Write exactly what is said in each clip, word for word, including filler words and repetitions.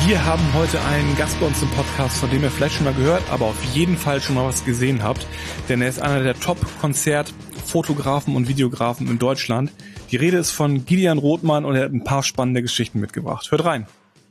Wir haben heute einen Gast bei uns im Podcast, von dem ihr vielleicht schon mal gehört, aber auf jeden Fall schon mal was gesehen habt, denn er ist einer der Top-Konzert-Fotografen und Videografen in Deutschland. Die Rede ist von Gideon Rothmann und er hat ein paar spannende Geschichten mitgebracht. Hört rein.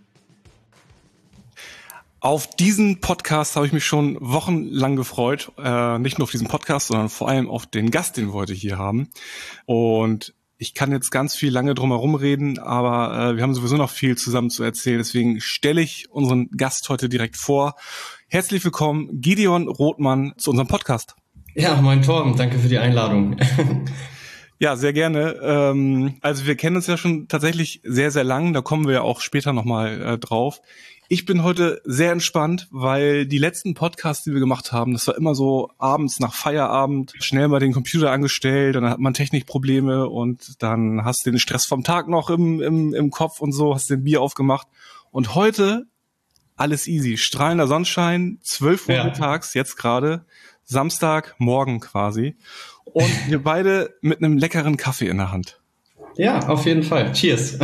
Auf diesen Podcast habe ich mich schon wochenlang gefreut, äh, nicht nur auf diesen Podcast, sondern vor allem auf den Gast, den wir heute hier haben. Und ich kann jetzt ganz viel lange drum herum reden, aber äh, wir haben sowieso noch viel zusammen zu erzählen. Deswegen stelle ich unseren Gast heute direkt vor. Herzlich willkommen, Gideon Rothmann, zu unserem Podcast. Ja, moin Torben, danke für die Einladung. Ja, sehr gerne. Ähm, also wir kennen uns ja schon tatsächlich sehr, sehr lang. Da kommen wir ja auch später nochmal äh, drauf. Ich bin heute sehr entspannt, weil die letzten Podcasts, die wir gemacht haben, das war immer so abends nach Feierabend, schnell mal den Computer angestellt, dann hat man Technikprobleme und dann hast du den Stress vom Tag noch im, im, im Kopf und so, hast den Bier aufgemacht. Und heute alles easy, strahlender Sonnenschein, zwölf Uhr ja. mittags, jetzt gerade, Samstagmorgen quasi. Und wir beide mit einem leckeren Kaffee in der Hand. Ja, auf jeden Fall. Cheers.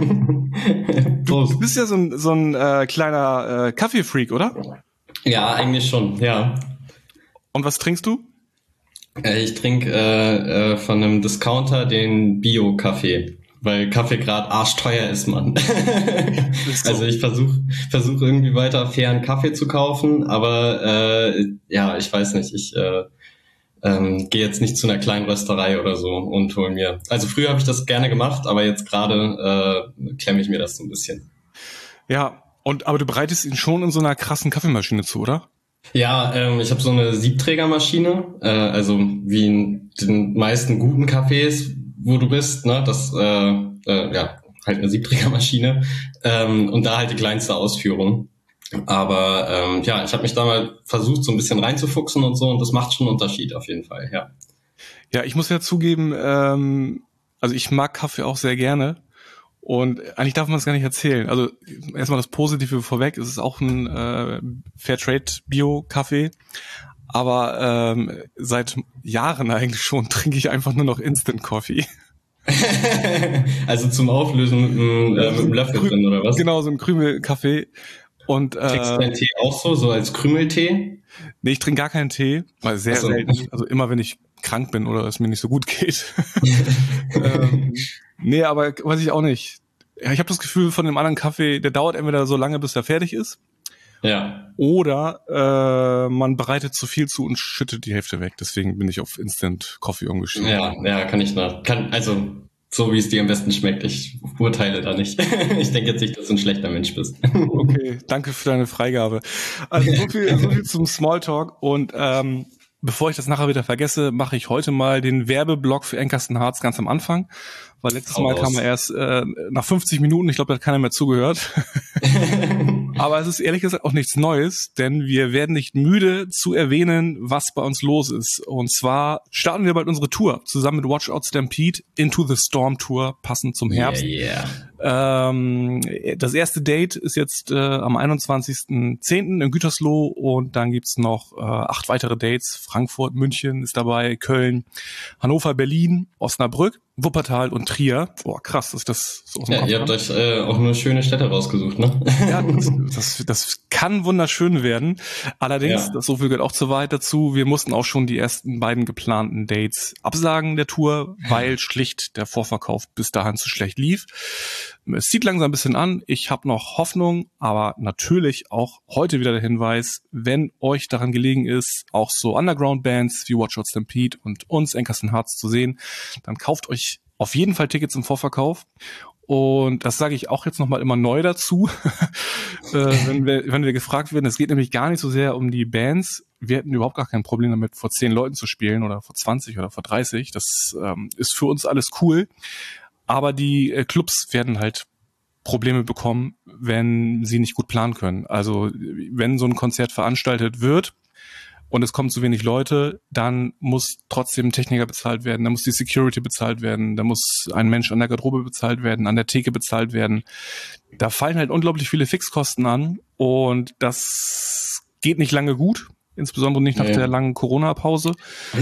Du, du bist ja so ein, so ein äh, kleiner äh, Kaffeefreak, oder? Ja, eigentlich schon, ja. Und was trinkst du? Äh, ich trinke äh, äh, von einem Discounter den Bio-Kaffee, weil Kaffee gerade arschteuer ist, Mann. Ist so. Also ich versuche versuch irgendwie weiter fairen Kaffee zu kaufen, aber äh, ja, ich weiß nicht, ich... Äh, Ähm, gehe jetzt nicht zu einer kleinen Rösterei oder so und hol mir. Also früher habe ich das gerne gemacht, aber jetzt gerade äh, klemme ich mir das so ein bisschen. Ja, und aber du bereitest ihn schon in so einer krassen Kaffeemaschine zu, oder? Ja, ähm, ich habe so eine Siebträgermaschine, äh, also wie in den meisten guten Cafés, wo du bist, ne, das äh, äh, ja halt eine Siebträgermaschine ähm, und da halt die kleinste Ausführung. Aber ähm, ja, ich habe mich da mal versucht, so ein bisschen reinzufuchsen und so, und das macht schon einen Unterschied auf jeden Fall, ja. Ja, ich muss ja zugeben, ähm, also ich mag Kaffee auch sehr gerne und eigentlich darf man es gar nicht erzählen. Also erstmal das Positive vorweg, es ist auch ein äh, Fairtrade-Bio-Kaffee, aber ähm, seit Jahren eigentlich schon trinke ich einfach nur noch Instant-Coffee. Also zum Auflösen mit einem, äh, mit einem Löffel Krü- drin, oder was? Genau, so ein Krümelkaffee. Und, äh, trinkst du deinen Tee auch so, so als Krümeltee? Nee, ich trinke gar keinen Tee, weil sehr so. selten. Also immer, wenn ich krank bin oder es mir nicht so gut geht. ähm, nee, aber weiß ich auch nicht. Ja, ich habe das Gefühl, von dem anderen Kaffee, der dauert entweder so lange, bis er fertig ist. Ja. Oder äh, man bereitet zu viel zu und schüttet die Hälfte weg. Deswegen bin ich auf Instant Coffee umgestiegen. Ja, ja, kann ich nach. Kann, also so wie es dir am besten schmeckt. Ich urteile da nicht. Ich denke jetzt nicht, dass du ein schlechter Mensch bist. Okay, danke für deine Freigabe. Also so viel, so viel zum Smalltalk. Und ähm, bevor ich das nachher wieder vergesse, mache ich heute mal den Werbeblock für Enkersten Harz ganz am Anfang. Weil letztes Mal kam er erst äh, nach fünfzig Minuten, ich glaube, da hat keiner mehr zugehört. Aber es ist ehrlich gesagt auch nichts Neues, denn wir werden nicht müde zu erwähnen, was bei uns los ist. Und zwar starten wir bald unsere Tour zusammen mit Watch Out Stampede, Into the Storm Tour, passend zum Herbst. Yeah, yeah. Ähm, das erste Date ist jetzt äh, am einundzwanzigsten zehnten in Gütersloh und dann gibt's noch äh, acht weitere Dates. Frankfurt, München ist dabei, Köln, Hannover, Berlin, Osnabrück, Wuppertal und Trier. Boah, krass, ist das so aus dem Ja, Kopf, ihr habt euch äh, auch nur schöne Städte rausgesucht, ne? Ja, das, das, das kann wunderschön werden. Allerdings, ja. das so viel gehört auch zur Wahrheit dazu, wir mussten auch schon die ersten beiden geplanten Dates absagen der Tour, weil schlicht der Vorverkauf bis dahin zu schlecht lief. Es zieht langsam ein bisschen an. Ich habe noch Hoffnung, aber natürlich auch heute wieder der Hinweis, wenn euch daran gelegen ist, auch so Underground-Bands wie Watch Out Stampede und uns, Enkersten Harz, zu sehen, dann kauft euch auf jeden Fall Tickets im Vorverkauf. Und das sage ich auch jetzt nochmal immer neu dazu, äh, wenn wir wenn wir gefragt werden. Es geht nämlich gar nicht so sehr um die Bands. Wir hätten überhaupt gar kein Problem damit, vor zehn Leuten zu spielen oder vor zwanzig oder vor dreißig. Das ähm, ist für uns alles cool. Aber die äh, Clubs werden halt Probleme bekommen, wenn sie nicht gut planen können. Also wenn so ein Konzert veranstaltet wird und es kommen zu wenig Leute, dann muss trotzdem ein Techniker bezahlt werden, dann muss die Security bezahlt werden, dann muss ein Mensch an der Garderobe bezahlt werden, an der Theke bezahlt werden. Da fallen halt unglaublich viele Fixkosten an und das geht nicht lange gut, insbesondere nicht nach ja. der langen Corona-Pause.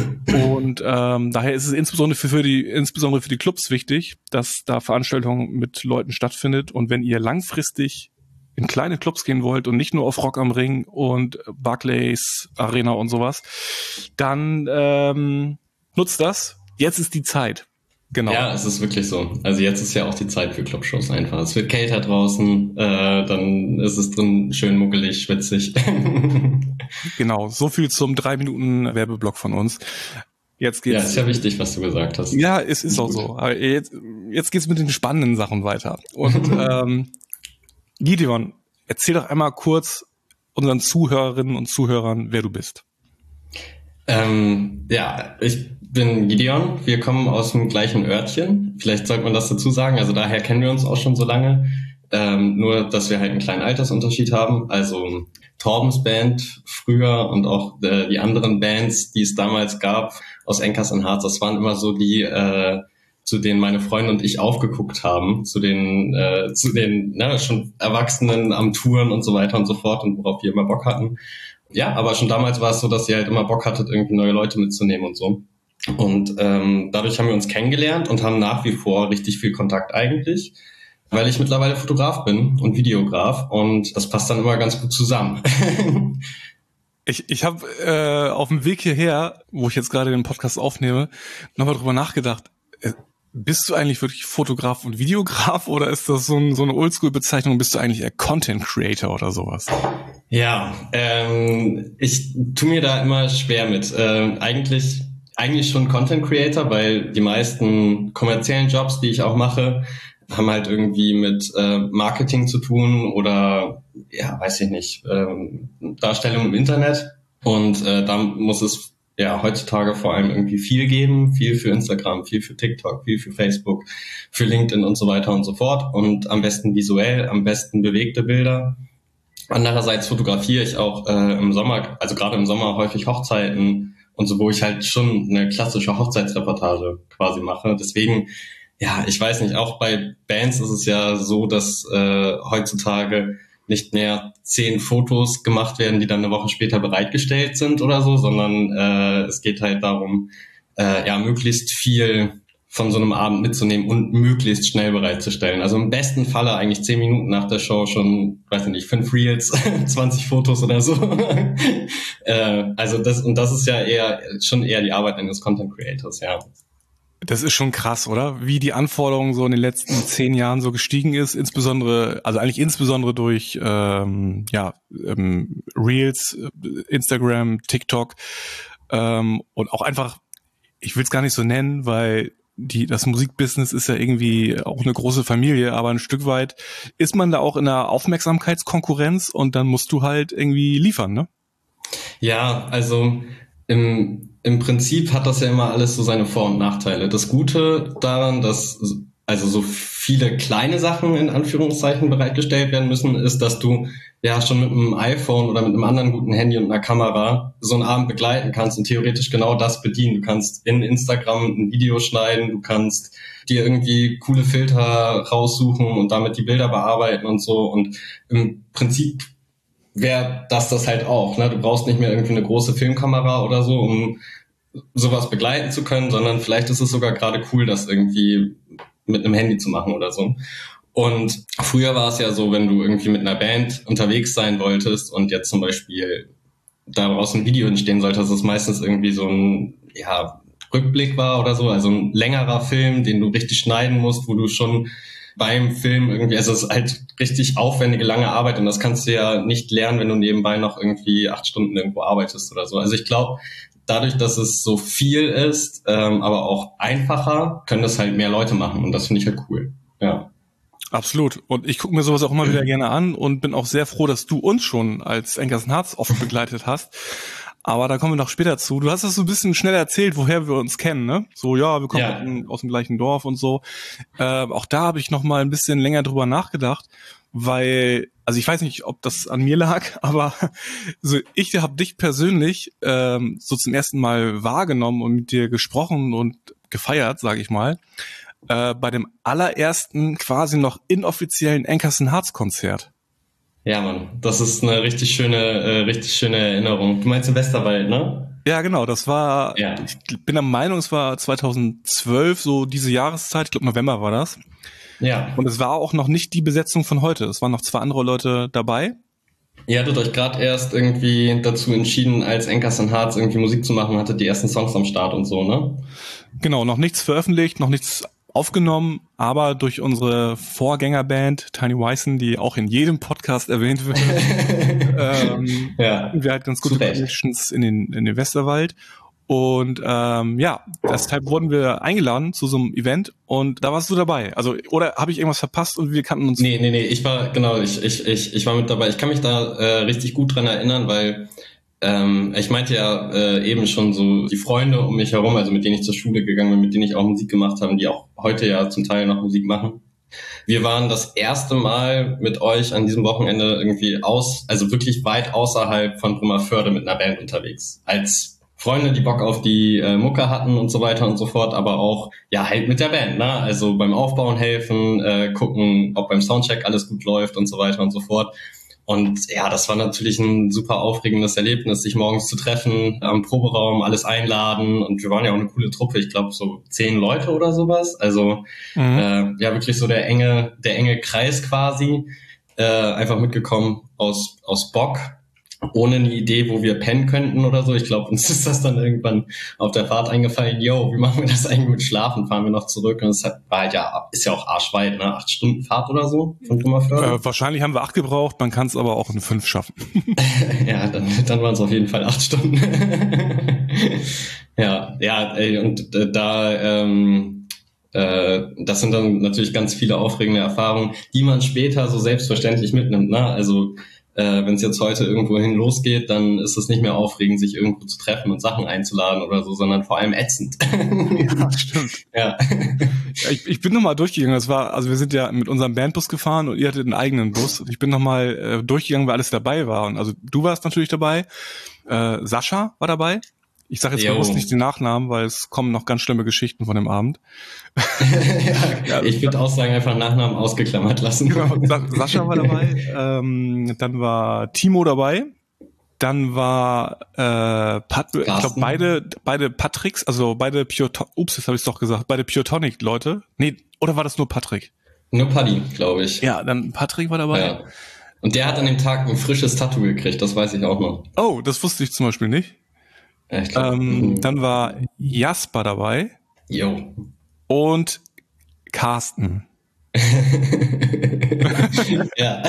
Und ähm, daher ist es insbesondere für, für die insbesondere für die Clubs wichtig, dass da Veranstaltungen mit Leuten stattfindet. Und wenn ihr langfristig in kleine Clubs gehen wollt und nicht nur auf Rock am Ring und Barclays Arena und sowas, dann ähm, nutzt das. Jetzt ist die Zeit. Genau. Ja, es ist wirklich so. Also jetzt ist ja auch die Zeit für Clubshows einfach. Es wird kälter draußen, äh, dann ist es drin schön muckelig, schwitzig. Genau, so viel zum drei Minuten Werbeblock von uns. Jetzt geht's. Ja, ist ja wichtig, was du gesagt hast. Ja, es ist, ist auch gut. So. Aber jetzt, jetzt geht's mit den spannenden Sachen weiter. Und ähm, Gideon, erzähl doch einmal kurz unseren Zuhörerinnen und Zuhörern, wer du bist. Ähm, ja, ich bin Gideon. Wir kommen aus dem gleichen Örtchen. Vielleicht sollte man das dazu sagen. Also daher kennen wir uns auch schon so lange. Ähm, nur, dass wir halt einen kleinen Altersunterschied haben. Also Torbens Band früher und auch äh, die anderen Bands, die es damals gab aus Enkers and Hearts, das waren immer so die, äh, zu denen meine Freunde und ich aufgeguckt haben. Zu den, äh, zu den ne, schon Erwachsenen am Touren und so weiter und so fort und worauf wir immer Bock hatten. Ja, aber schon damals war es so, dass ihr halt immer Bock hattet, irgendwie neue Leute mitzunehmen und so. Und ähm, dadurch haben wir uns kennengelernt und haben nach wie vor richtig viel Kontakt eigentlich, weil ich mittlerweile Fotograf bin und Videograf und das passt dann immer ganz gut zusammen. ich ich habe äh, auf dem Weg hierher, wo ich jetzt gerade den Podcast aufnehme, nochmal drüber nachgedacht. Äh, bist du eigentlich wirklich Fotograf und Videograf oder ist das so, ein, so eine Oldschool-Bezeichnung? Bist du eigentlich eher Content Creator oder sowas? Ja, ähm, ich tu mir da immer schwer mit. Ähm, eigentlich eigentlich schon Content Creator, weil die meisten kommerziellen Jobs, die ich auch mache, haben halt irgendwie mit äh, Marketing zu tun oder, ja, weiß ich nicht, ähm, Darstellung im Internet. Und äh, da muss es ja heutzutage vor allem irgendwie viel geben, viel für Instagram, viel für TikTok, viel für Facebook, für LinkedIn und so weiter und so fort. Und am besten visuell, am besten bewegte Bilder. Andererseits fotografiere ich auch äh, im Sommer, also gerade im Sommer häufig Hochzeiten und so, wo ich halt schon eine klassische Hochzeitsreportage quasi mache. Deswegen, ja, ich weiß nicht, auch bei Bands ist es ja so, dass äh, heutzutage nicht mehr zehn Fotos gemacht werden, die dann eine Woche später bereitgestellt sind oder so, sondern äh, es geht halt darum, äh, ja, möglichst viel von so einem Abend mitzunehmen und möglichst schnell bereitzustellen. Also im besten Falle eigentlich zehn Minuten nach der Show schon, weiß ich nicht, fünf Reels, zwanzig Fotos oder so. äh, also das, und das ist ja eher, schon eher die Arbeit eines Content Creators, ja. Das ist schon krass, oder? Wie die Anforderungen so in den letzten zehn Jahren so gestiegen ist, insbesondere, also eigentlich insbesondere durch ähm, ja ähm, Reels, Instagram, TikTok ähm, und auch einfach, ich will es gar nicht so nennen, weil die das Musikbusiness ist ja irgendwie auch eine große Familie, aber ein Stück weit ist man da auch in einer Aufmerksamkeitskonkurrenz und dann musst du halt irgendwie liefern, ne? Ja, also im im Prinzip hat das ja immer alles so seine Vor- und Nachteile. Das Gute daran, dass also so viele kleine Sachen in Anführungszeichen bereitgestellt werden müssen, ist, dass du ja schon mit einem iPhone oder mit einem anderen guten Handy und einer Kamera so einen Abend begleiten kannst und theoretisch genau das bedienen. Du kannst in Instagram ein Video schneiden, du kannst dir irgendwie coole Filter raussuchen und damit die Bilder bearbeiten und so. Und im Prinzip wäre das das halt auch. Ne? Du brauchst nicht mehr irgendwie eine große Filmkamera oder so, um sowas begleiten zu können, sondern vielleicht ist es sogar gerade cool, das irgendwie mit einem Handy zu machen oder so. Und früher war es ja so, wenn du irgendwie mit einer Band unterwegs sein wolltest und jetzt zum Beispiel daraus ein Video entstehen sollte, dass es meistens irgendwie so ein ja, Rückblick war oder so, also ein längerer Film, den du richtig schneiden musst, wo du schon beim Film irgendwie, also es ist halt richtig aufwendige, lange Arbeit und das kannst du ja nicht lernen, wenn du nebenbei noch irgendwie acht Stunden irgendwo arbeitest oder so. Also ich glaube, dadurch, dass es so viel ist, ähm, aber auch einfacher, können das halt mehr Leute machen und das finde ich halt cool. Ja. Absolut. Und ich gucke mir sowas auch immer wieder gerne an und bin auch sehr froh, dass du uns schon als Enkers and Hearts oft begleitet hast. Aber da kommen wir noch später zu. Du hast das so ein bisschen schnell erzählt, woher wir uns kennen, ne? So, ja, wir kommen ja. aus dem gleichen Dorf und so. Äh, auch da habe ich noch mal ein bisschen länger drüber nachgedacht, weil, also ich weiß nicht, ob das an mir lag, aber so ich habe dich persönlich ähm, so zum ersten Mal wahrgenommen und mit dir gesprochen und gefeiert, sage ich mal, äh, bei dem allerersten quasi noch inoffiziellen Enkers and Hearts Konzert. Ja, Mann, das ist eine richtig schöne, äh, richtig schöne Erinnerung. Du meinst im Westerwald, ne? Ja, genau, das war, ja. Ich bin der Meinung, es war zweitausendzwölf, so diese Jahreszeit, ich glaube November war das. Ja. Und es war auch noch nicht die Besetzung von heute. Es waren noch zwei andere Leute dabei. Ihr hattet euch gerade erst irgendwie dazu entschieden, als Anchors and Hearts irgendwie Musik zu machen, hattet die ersten Songs am Start und so, ne? Genau, noch nichts veröffentlicht, noch nichts aufgenommen, aber durch unsere Vorgängerband Tiny Wyson, die auch in jedem Podcast erwähnt wird, ähm, ja. wir hatten ganz gute Connections in den, in den Westerwald. Und ähm, ja, deshalb wurden wir eingeladen zu so einem Event und da warst du dabei. Also, oder habe ich irgendwas verpasst und wir kannten uns? Nee, nee, nee, ich war, genau, ich, ich, ich, ich war mit dabei. Ich kann mich da äh, richtig gut dran erinnern, weil ähm, ich meinte ja äh, eben schon so, die Freunde um mich herum, also mit denen ich zur Schule gegangen bin, mit denen ich auch Musik gemacht habe, die auch heute ja zum Teil noch Musik machen. Wir waren das erste Mal mit euch an diesem Wochenende irgendwie aus, also wirklich weit außerhalb von Bremervörde mit einer Band unterwegs. Als Freunde, die Bock auf die äh, Mucke hatten und so weiter und so fort, aber auch ja halt mit der Band, ne? Also beim Aufbauen helfen, äh, gucken, ob beim Soundcheck alles gut läuft und so weiter und so fort. Und ja, das war natürlich ein super aufregendes Erlebnis, sich morgens zu treffen, am Proberaum, alles einladen. Und wir waren ja auch eine coole Truppe, ich glaube so zehn Leute oder sowas. Also mhm. äh, ja, wirklich so der enge, der enge Kreis quasi, äh, einfach mitgekommen aus aus Bock. Ohne eine Idee, wo wir pennen könnten oder so. Ich glaube, uns ist das dann irgendwann auf der Fahrt eingefallen, yo, wie machen wir das eigentlich mit Schlafen? Fahren wir noch zurück? Und es war halt ja, ist ja auch arschweit, ne? Acht Stunden Fahrt oder so von Bremervörde. Äh, wahrscheinlich haben wir acht gebraucht, man kann es aber auch in fünf schaffen. ja, dann, dann waren es auf jeden Fall acht Stunden. ja, ja, ey, und äh, da, ähm, äh, das sind dann natürlich ganz viele aufregende Erfahrungen, die man später so selbstverständlich mitnimmt, ne? Also, Äh, wenn es jetzt heute irgendwohin losgeht, dann ist es nicht mehr aufregend, sich irgendwo zu treffen und Sachen einzuladen oder so, sondern vor allem ätzend. Ja, stimmt. Ja. ja ich, ich bin nochmal durchgegangen. Das war, also wir sind ja mit unserem Bandbus gefahren und ihr hattet einen eigenen Bus. Ich bin nochmal äh, durchgegangen, weil alles dabei war. Und also du warst natürlich dabei. Äh, Sascha war dabei. Ich sage jetzt bewusst nicht den Nachnamen, weil es kommen noch ganz schlimme Geschichten von dem Abend. ja, ja, ich würde auch sagen, einfach Nachnamen ausgeklammert lassen. Genau, Sa- Sascha war dabei, ähm, dann war Timo dabei, dann war äh, Pat, ich glaube beide beide Patricks, also beide Pure, ups, jetzt habe ich es doch gesagt, beide Pure Tonic Leute. Nee, oder war das nur Patrick? Nur Paddy, glaube ich. Ja, dann Patrick war dabei. Ja. Und der hat an dem Tag ein frisches Tattoo gekriegt, das weiß ich auch noch. Oh, das wusste ich zum Beispiel nicht. Ja, ich glaub, ähm, dann war Jasper dabei. Jo. Und Carsten. ja.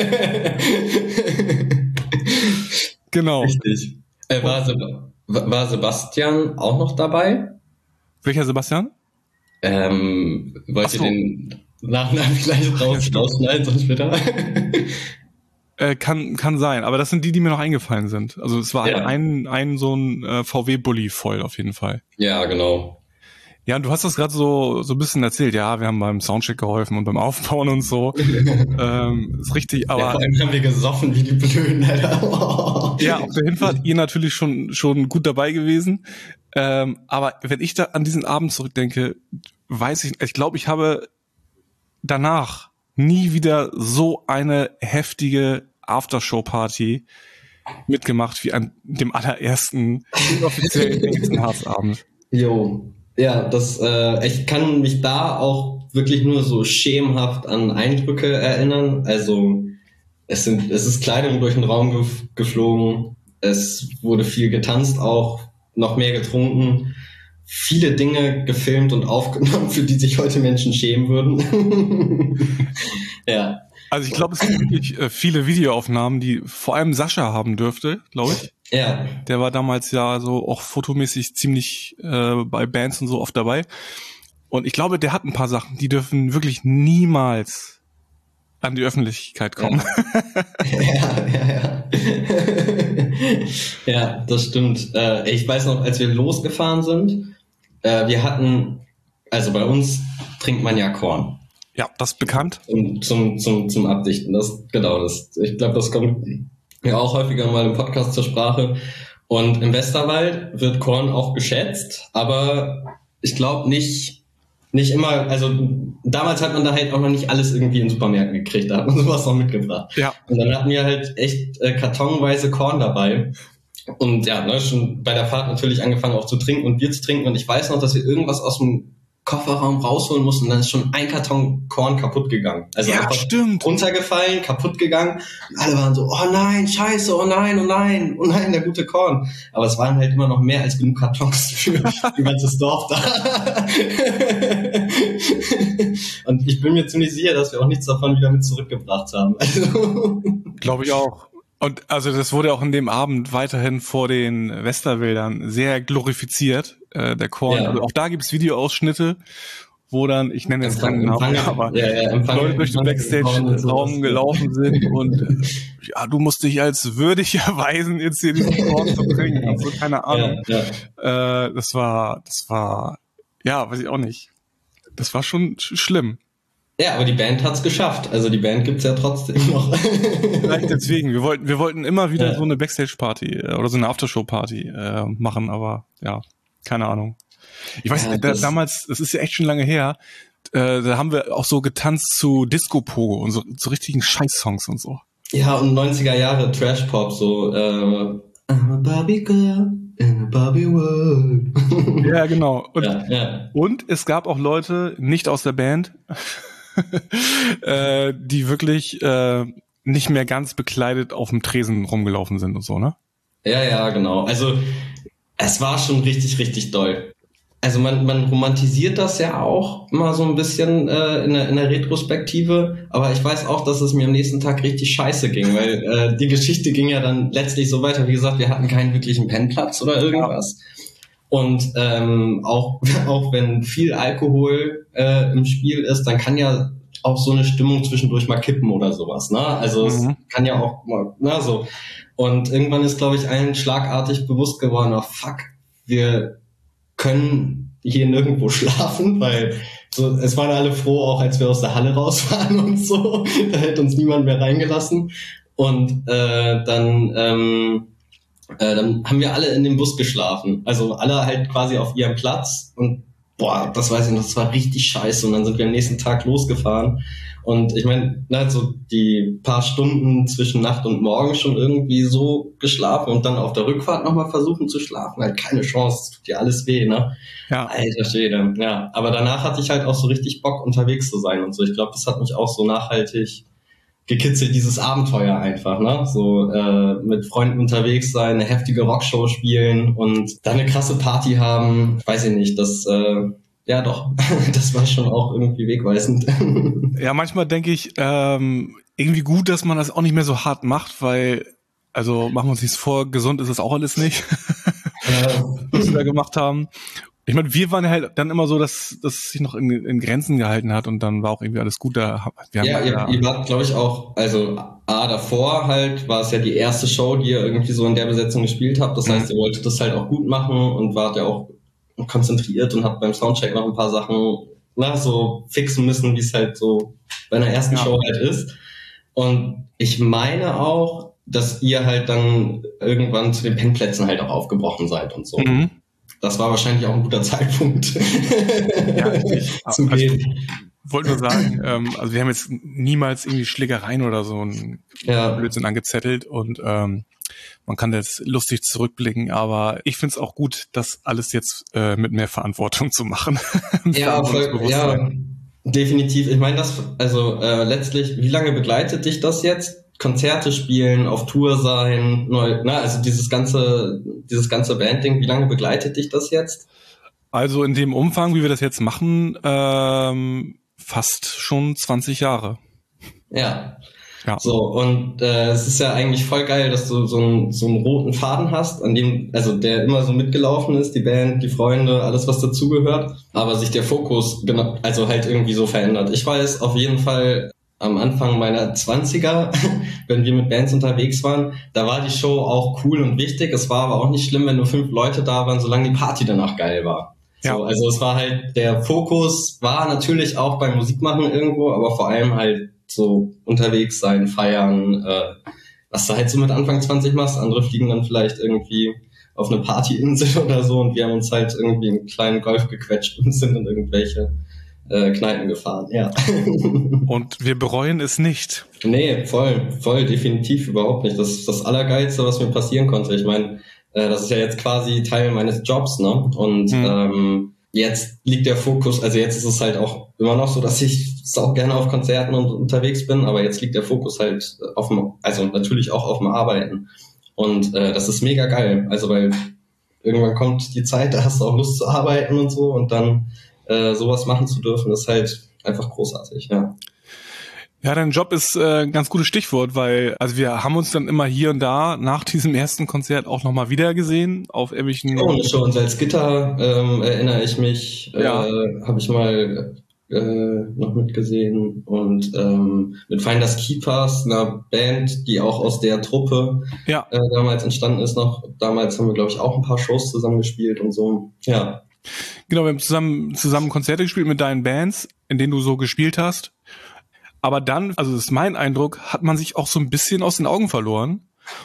genau. Richtig. Äh, war, Seb- war Sebastian auch noch dabei? Welcher Sebastian? Ähm, wollt ihr den Nachnamen vielleicht raus, rausschneiden, sonst später? Äh, kann kann sein, aber das sind die, die mir noch eingefallen sind. Also es war ja. ein ein so ein äh, V W-Bully voll auf jeden Fall. Ja, genau. Ja, und du hast das gerade so so ein bisschen erzählt. Ja, wir haben beim Soundcheck geholfen und beim Aufbauen und so. ähm, ist richtig, aber ja, vor allem haben wir gesoffen wie die Blöden, Alter. ja, auf der Hinfahrt ihr natürlich schon schon gut dabei gewesen. Ähm, aber wenn ich da an diesen Abend zurückdenke, weiß ich, ich glaube, ich habe danach nie wieder so eine heftige Aftershow-Party mitgemacht wie an dem allerersten offiziellen Anchors and Hearts Abend. Jo, ja, das, äh, ich kann mich da auch wirklich nur so schemenhaft an Eindrücke erinnern. Also es sind, es ist Kleidung durch den Raum gef- geflogen, es wurde viel getanzt, auch noch mehr getrunken, viele Dinge gefilmt und aufgenommen, für die sich heute Menschen schämen würden. ja. Also ich glaube, es gibt wirklich äh, viele Videoaufnahmen, die vor allem Sascha haben dürfte, glaube ich. Ja. Der war damals ja so auch fotomäßig ziemlich äh, bei Bands und so oft dabei. Und ich glaube, der hat ein paar Sachen, die dürfen wirklich niemals an die Öffentlichkeit kommen. Ja, ja, ja. Ja, ja, das stimmt. Äh, ich weiß noch, als wir losgefahren sind, äh, wir hatten, also bei uns trinkt man ja Korn. Ja, das ist bekannt. Zum, zum, zum, zum Abdichten. Das, genau, das, ich glaube, das kommt ja auch häufiger mal im Podcast zur Sprache. Und im Westerwald wird Korn auch geschätzt, aber ich glaube nicht, nicht immer, also damals hat man da halt auch noch nicht alles irgendwie in Supermärkten gekriegt, da hat man sowas noch mitgebracht. Ja. Und dann hatten wir halt echt äh, kartonweise Korn dabei. Und ja, ne, schon bei der Fahrt natürlich angefangen auch zu trinken und Bier zu trinken. Und ich weiß noch, dass wir irgendwas aus dem Kofferraum rausholen mussten und dann ist schon ein Karton Korn kaputt gegangen. Also ja, einfach stimmt. runtergefallen, kaputt gegangen. Und alle waren so, oh nein, scheiße, oh nein, oh nein, oh nein, der gute Korn. Aber es waren halt immer noch mehr als genug Kartons für ein ganzes Dorf da. Und ich bin mir ziemlich sicher, dass wir auch nichts davon wieder mit zurückgebracht haben. Also glaube ich auch. Und also das wurde auch in dem Abend weiterhin vor den Westerwäldern sehr glorifiziert, äh, der Korn. Ja. Also auch da gibt es Videoausschnitte, wo dann, ich nenne jetzt keinen Namen, aber ja, ja, Empfang, Leute durch den Backstage-Raum gelaufen sind und äh, ja, du musst dich als würdig erweisen, jetzt hier diesen Korn zu bringen. Also keine Ahnung. Ja, ja. Äh, das war, das war, ja, weiß ich auch nicht. Das war schon sch- schlimm. Ja, aber die Band hat's geschafft. Also die Band gibt's ja trotzdem noch. Vielleicht deswegen. Wir wollten, wir wollten immer wieder ja. so eine Backstage-Party oder so eine Aftershow-Party äh, machen, aber ja, keine Ahnung. Ich weiß ja, nicht, da, damals, das ist ja echt schon lange her, äh, da haben wir auch so getanzt zu Disco-Pogo und so, so richtigen Scheiß-Songs und so. Ja, und neunziger Jahre Trash-Pop, so äh, I'm a Barbie Girl in a Barbie World. Ja, genau. Und, ja, ja. und es gab auch Leute, nicht aus der Band, äh, die wirklich äh, nicht mehr ganz bekleidet auf dem Tresen rumgelaufen sind und so, ne? Ja, ja, genau. Also es war schon richtig, richtig doll. Also man, man romantisiert das ja auch mal so ein bisschen äh, in, der, in der Retrospektive, aber ich weiß auch, dass es mir am nächsten Tag richtig scheiße ging, weil äh, die Geschichte ging ja dann letztlich so weiter. Wie gesagt, wir hatten keinen wirklichen Pennplatz oder irgendwas. Ja. Und ähm, auch, auch wenn viel Alkohol äh, im Spiel ist, dann kann ja auch so eine Stimmung zwischendurch mal kippen oder sowas, ne? Also mhm. es kann ja auch mal, na so. Und irgendwann ist, glaube ich, allen schlagartig bewusst geworden, oh fuck, wir können hier nirgendwo schlafen, weil so, es waren alle froh, auch als wir aus der Halle raus waren und so. Da hätte uns niemand mehr reingelassen. Und äh, dann ähm, Äh, dann haben wir alle in dem Bus geschlafen. Also alle halt quasi auf ihrem Platz und boah, das weiß ich noch, das war richtig scheiße. Und dann sind wir am nächsten Tag losgefahren. Und ich meine, so die paar Stunden zwischen Nacht und Morgen schon irgendwie so geschlafen und dann auf der Rückfahrt nochmal versuchen zu schlafen. Halt keine Chance, es tut dir alles weh, ne? Ja. Alter Schwede, ja. Aber danach hatte ich halt auch so richtig Bock, unterwegs zu sein und so. Ich glaube, das hat mich auch so nachhaltig gekitzelt, dieses Abenteuer einfach, ne? So äh, mit Freunden unterwegs sein, eine heftige Rockshow spielen und dann eine krasse Party haben. Weiß ich nicht, das äh, ja doch, das war schon auch irgendwie wegweisend. Ja, manchmal denke ich, ähm, irgendwie gut, dass man das auch nicht mehr so hart macht, weil, also machen wir uns nichts vor, gesund ist das auch alles nicht, ja. Was wir da gemacht haben. Ich meine, wir waren halt dann immer so, dass das sich noch in, in Grenzen gehalten hat und dann war auch irgendwie alles gut da. Wir haben ja, ihr, ihr wart, glaube ich, auch, also A, davor halt war es ja die erste Show, die ihr irgendwie so in der Besetzung gespielt habt. Das mhm. heißt, ihr wolltet das halt auch gut machen und wart ja auch konzentriert und habt beim Soundcheck noch ein paar Sachen na, so fixen müssen, wie es halt so bei einer ersten ja. Show halt ist. Und ich meine auch, dass ihr halt dann irgendwann zu den Pennplätzen halt auch aufgebrochen seid und so. Mhm. Das war wahrscheinlich auch ein guter Zeitpunkt. Ja, richtig. Zu also, gehen. Ich wollte nur sagen, ähm, also wir haben jetzt niemals irgendwie Schlägereien oder so ein ja. Blödsinn angezettelt und ähm, man kann jetzt lustig zurückblicken, aber ich finde es auch gut, das alles jetzt äh, mit mehr Verantwortung zu machen. Ja, voll, ja, definitiv. Ich meine, das, also äh, letztlich, wie lange begleitet dich das jetzt? Konzerte spielen, auf Tour sein, neu, na, also dieses ganze, dieses ganze Bandding, wie lange begleitet dich das jetzt? Also in dem Umfang, wie wir das jetzt machen, ähm, fast schon zwanzig Jahre. Ja. Ja. So, und äh, es ist ja eigentlich voll geil, dass du so einen, so einen roten Faden hast, an dem, also der immer so mitgelaufen ist, die Band, die Freunde, alles was dazugehört, aber sich der Fokus genau, also halt irgendwie so verändert. Ich weiß auf jeden Fall, am Anfang meiner zwanziger, wenn wir mit Bands unterwegs waren, da war die Show auch cool und wichtig. Es war aber auch nicht schlimm, wenn nur fünf Leute da waren, solange die Party danach geil war. Ja. So, also es war halt, der Fokus war natürlich auch beim Musikmachen irgendwo, aber vor allem halt so unterwegs sein, feiern, äh, was du halt so mit Anfang zwanzig machst. Andere fliegen dann vielleicht irgendwie auf eine Partyinsel oder so und wir haben uns halt irgendwie einen kleinen Golf gequetscht und sind in irgendwelche Äh, Kneipen gefahren, ja. Und wir bereuen es nicht. Nee, voll, voll, definitiv überhaupt nicht. Das ist das Allergeilste, was mir passieren konnte. Ich meine, äh, das ist ja jetzt quasi Teil meines Jobs, ne? Und mhm. ähm, jetzt liegt der Fokus, also jetzt ist es halt auch immer noch so, dass ich auch gerne auf Konzerten und unterwegs bin, aber jetzt liegt der Fokus halt auf dem, also natürlich auch auf dem Arbeiten. Und äh, das ist mega geil. Also weil irgendwann kommt die Zeit, da hast du auch Lust zu arbeiten und so, und dann äh, sowas machen zu dürfen, ist halt einfach großartig, ja. Ja, dein Job ist äh, ein ganz gutes Stichwort, weil also wir haben uns dann immer hier und da nach diesem ersten Konzert auch nochmal wieder gesehen auf irgendwelchen... Oh, und schon Salzgitter ähm, erinnere ich mich, ja. äh, habe ich mal äh, noch mitgesehen, und ähm, mit Finders Keepers, einer Band, die auch aus der Truppe ja. äh, damals entstanden ist noch. Damals haben wir, glaube ich, auch ein paar Shows zusammen gespielt und so, ja. Genau, wir haben zusammen, zusammen Konzerte gespielt mit deinen Bands, in denen du so gespielt hast. Aber dann, also das ist mein Eindruck, hat man sich auch so ein bisschen aus den Augen verloren.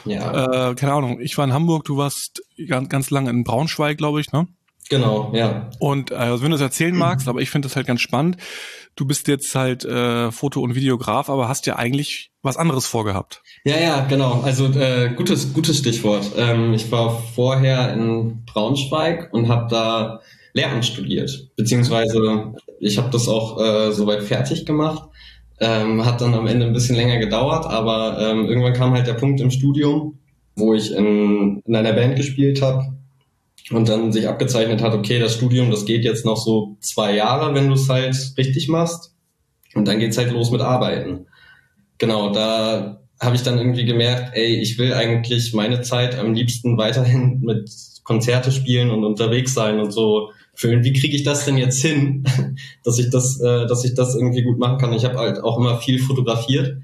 Ja. Äh, keine Ahnung, ich war in Hamburg, du warst ganz, ganz lange in Braunschweig, glaube ich, ne? Genau, ja. Und äh, also wenn du das erzählen magst, aber ich finde das halt ganz spannend. Du bist jetzt halt äh, Foto- und Videograf, aber hast ja eigentlich was anderes vorgehabt. Ja, ja, genau. Also äh, gutes, gutes Stichwort. Ähm, ich war vorher in Braunschweig und habe da Lehramt studiert, beziehungsweise ich habe das auch äh, soweit fertig gemacht. Ähm, hat dann am Ende ein bisschen länger gedauert, aber ähm, irgendwann kam halt der Punkt im Studium, wo ich in, in einer Band gespielt habe und dann sich abgezeichnet hat, okay, das Studium, das geht jetzt noch so zwei Jahre, wenn du es halt richtig machst, und dann geht's halt los mit Arbeiten. Genau, da habe ich dann irgendwie gemerkt, ey, ich will eigentlich meine Zeit am liebsten weiterhin mit Konzerte spielen und unterwegs sein und so füllen. Wie kriege ich das denn jetzt hin, dass ich das, äh, dass ich das irgendwie gut machen kann? Ich habe halt auch immer viel fotografiert,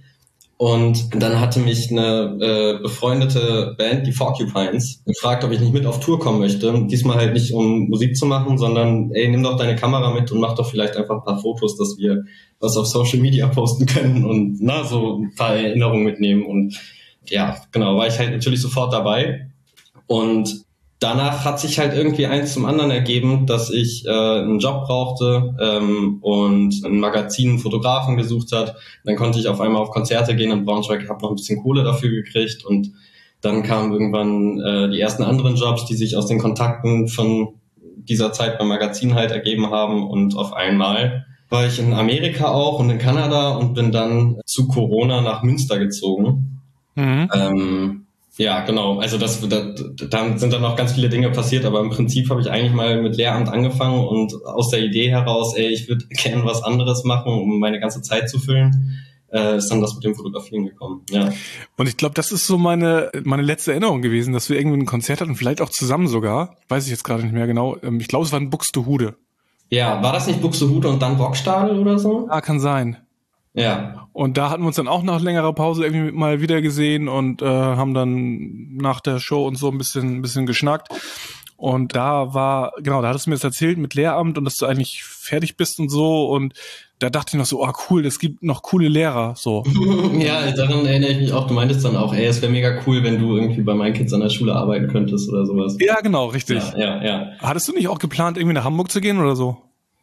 und dann hatte mich eine äh, befreundete Band, die Porcupines, gefragt, ob ich nicht mit auf Tour kommen möchte. Diesmal halt nicht, um Musik zu machen, sondern ey, nimm doch deine Kamera mit und mach doch vielleicht einfach ein paar Fotos, dass wir was auf Social Media posten können und na so ein paar Erinnerungen mitnehmen. Und ja, genau, war ich halt natürlich sofort dabei. Und danach hat sich halt irgendwie eins zum anderen ergeben, dass ich äh, einen Job brauchte ähm, und ein Magazin, einen Fotografen gesucht hat. Dann konnte ich auf einmal auf Konzerte gehen in Braunschweig, habe noch ein bisschen Kohle dafür gekriegt, und dann kamen irgendwann äh, die ersten anderen Jobs, die sich aus den Kontakten von dieser Zeit beim Magazin halt ergeben haben, und auf einmal war ich in Amerika auch und in Kanada und bin dann zu Corona nach Münster gezogen. Mhm. Ähm, Ja, genau. Also das, da, da sind dann noch ganz viele Dinge passiert, aber im Prinzip habe ich eigentlich mal mit Lehramt angefangen und aus der Idee heraus, ey, ich würde gerne was anderes machen, um meine ganze Zeit zu füllen, äh, ist dann das mit dem Fotografieren gekommen. Ja. Und ich glaube, das ist so meine meine letzte Erinnerung gewesen, dass wir irgendwie ein Konzert hatten, vielleicht auch zusammen sogar, weiß ich jetzt gerade nicht mehr genau. Ich glaube, es war in Buxtehude. Ja, war das nicht Buxtehude und dann Bockstadel oder so? Ah, kann sein. Ja. Und da hatten wir uns dann auch nach längerer Pause irgendwie mal wieder gesehen und äh, haben dann nach der Show und so ein bisschen ein bisschen geschnackt. Und da war, genau, da hattest du mir das erzählt mit Lehramt und dass du eigentlich fertig bist und so. Und da dachte ich noch so, ah, cool, es gibt noch coole Lehrer, so. Ja, daran erinnere ich mich auch. Du meintest dann auch, ey, es wäre mega cool, wenn du irgendwie bei meinen Kids an der Schule arbeiten könntest oder sowas. Ja, genau, richtig. Ja, ja, ja. Hattest du nicht auch geplant, irgendwie nach Hamburg zu gehen oder so?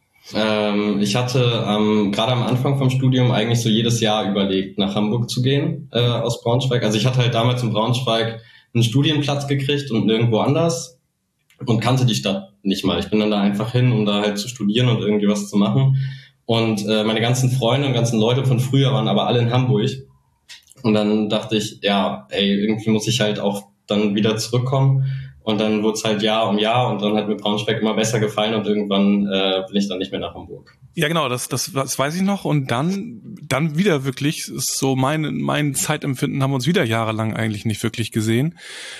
Ähm, ich hatte ähm, gerade am Anfang vom Studium eigentlich so jedes Jahr überlegt, nach Hamburg zu gehen, äh, aus Braunschweig. Also ich hatte halt damals in Braunschweig einen Studienplatz gekriegt und nirgendwo anders und kannte die Stadt nicht mal. Ich bin dann da einfach hin, um da halt zu studieren und irgendwie was zu machen. Und äh, meine ganzen Freunde und ganzen Leute von früher waren aber alle in Hamburg. Und dann dachte ich, ja, ey, irgendwie muss ich halt auch dann wieder zurückkommen. Und dann wurde es halt Jahr um Jahr und dann hat mir Braunschweig immer besser gefallen und irgendwann äh, bin ich dann nicht mehr nach Hamburg. Ja, genau, das, das, das weiß ich noch. Und dann, dann wieder wirklich, ist so mein, mein Zeitempfinden, haben wir uns wieder jahrelang eigentlich nicht wirklich gesehen.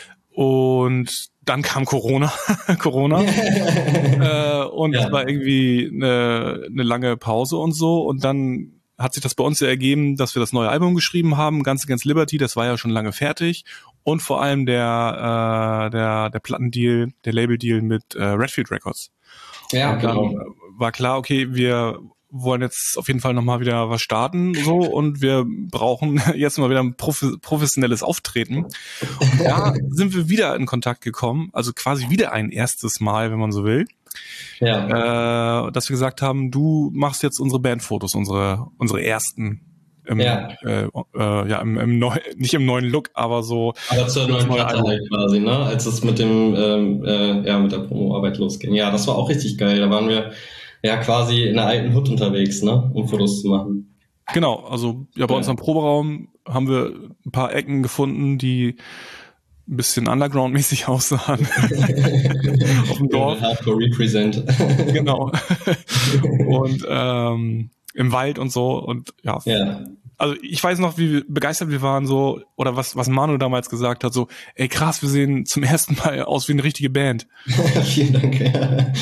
Und dann kam Corona, Corona, äh, und es ja. war irgendwie eine, eine lange Pause und so. Und dann hat sich das bei uns ja ergeben, dass wir das neue Album geschrieben haben, Guns Against Liberty, das war ja schon lange fertig. Und vor allem der, äh, der, der Plattendeal, der Labeldeal mit äh, Redfield Records. Ja, und dann genau. war klar, okay, wir wollen jetzt auf jeden Fall nochmal wieder was starten, so, und wir brauchen jetzt mal wieder ein prof- professionelles Auftreten. Und da sind wir wieder in Kontakt gekommen, also quasi wieder ein erstes Mal, wenn man so will. Ja. Äh, dass wir gesagt haben, du machst jetzt unsere Bandfotos, unsere, unsere ersten im, ja. Äh, äh, ja, im, im neu, nicht im neuen Look, aber so. Aber zur neuen Platte halt quasi, ne? Als es mit dem, ähm, äh, ja, mit der Promo-Arbeit losging. Ja, das war auch richtig geil. Da waren wir ja quasi in der alten Hut unterwegs, ne? Um Fotos zu machen. Genau, also ja, bei ja. uns am Proberaum haben wir ein paar Ecken gefunden, die ein bisschen Underground-mäßig aussahen. Auf dem Dorf. Hardcore Represent. Genau. Und ähm, im Wald und so. Und ja, ja. Also ich weiß noch, wie begeistert wir waren so, oder was was Manu damals gesagt hat, so, ey krass, wir sehen zum ersten Mal aus wie eine richtige Band. Vielen Dank. Ja.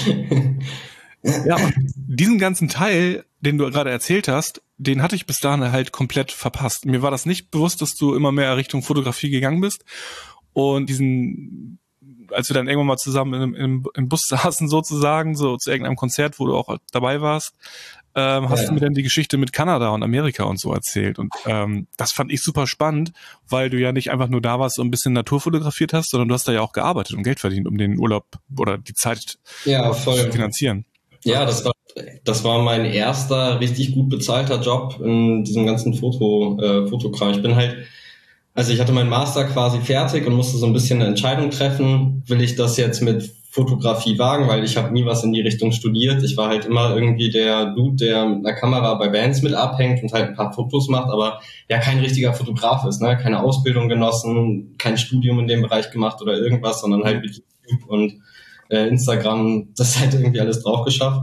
Ja, und diesen ganzen Teil, den du gerade erzählt hast, den hatte ich bis dahin halt komplett verpasst. Mir war das nicht bewusst, dass du immer mehr Richtung Fotografie gegangen bist. Und diesen, als wir dann irgendwann mal zusammen im, im, im Bus saßen sozusagen, so zu irgendeinem Konzert, wo du auch dabei warst, ähm, hast ja. du mir dann die Geschichte mit Kanada und Amerika und so erzählt. Und ähm, das fand ich super spannend, weil du ja nicht einfach nur da warst und ein bisschen Natur fotografiert hast, sondern du hast da ja auch gearbeitet und Geld verdient, um den Urlaub oder die Zeit ja, voll. zu finanzieren. Ja, das war das war mein erster richtig gut bezahlter Job in diesem ganzen Foto äh, Fotokram. Ich bin halt, also ich hatte meinen Master quasi fertig und musste so ein bisschen eine Entscheidung treffen, will ich das jetzt mit Fotografie wagen, weil ich habe nie was in die Richtung studiert. Ich war halt immer irgendwie der Dude, der mit einer Kamera bei Bands mit abhängt und halt ein paar Fotos macht, aber ja kein richtiger Fotograf ist, ne? Keine Ausbildung genossen, kein Studium in dem Bereich gemacht oder irgendwas, sondern halt mit YouTube und äh, Instagram das halt irgendwie alles drauf geschafft.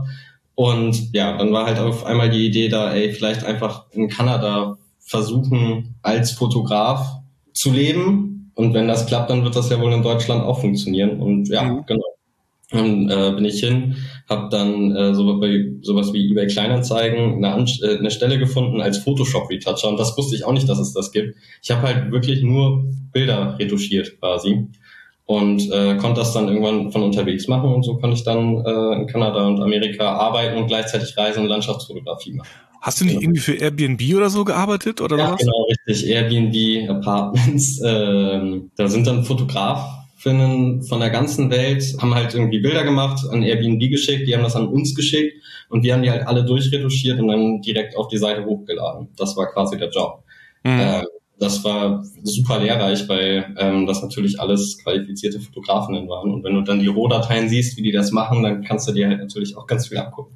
Und ja, dann war halt auf einmal die Idee da, ey, vielleicht einfach in Kanada versuchen, als Fotograf zu leben. Und wenn das klappt, dann wird das ja wohl in Deutschland auch funktionieren. Und ja, mhm. genau. Dann äh, bin ich hin, habe dann äh, so bei sowas wie eBay Kleinanzeigen eine, An- äh, eine Stelle gefunden als Photoshop-Retoucher. Und das wusste ich auch nicht, dass es das gibt. Ich habe halt wirklich nur Bilder retuschiert quasi. Und äh, konnte das dann irgendwann von unterwegs machen und so konnte ich dann äh, in Kanada und Amerika arbeiten und gleichzeitig Reisen- und Landschaftsfotografie machen. Hast du nicht irgendwie für Airbnb oder so gearbeitet oder ja, was? Genau, richtig. Airbnb, Apartments. Äh, da sind dann Fotografinnen von der ganzen Welt, haben halt irgendwie Bilder gemacht, an Airbnb geschickt, die haben das an uns geschickt und wir haben die halt alle durchretuschiert und dann direkt auf die Seite hochgeladen. Das war quasi der Job. Mhm. Äh, Das war super lehrreich, weil ähm, das natürlich alles qualifizierte Fotografinnen waren. Und wenn du dann die Rohdateien siehst, wie die das machen, dann kannst du dir halt natürlich auch ganz viel abgucken.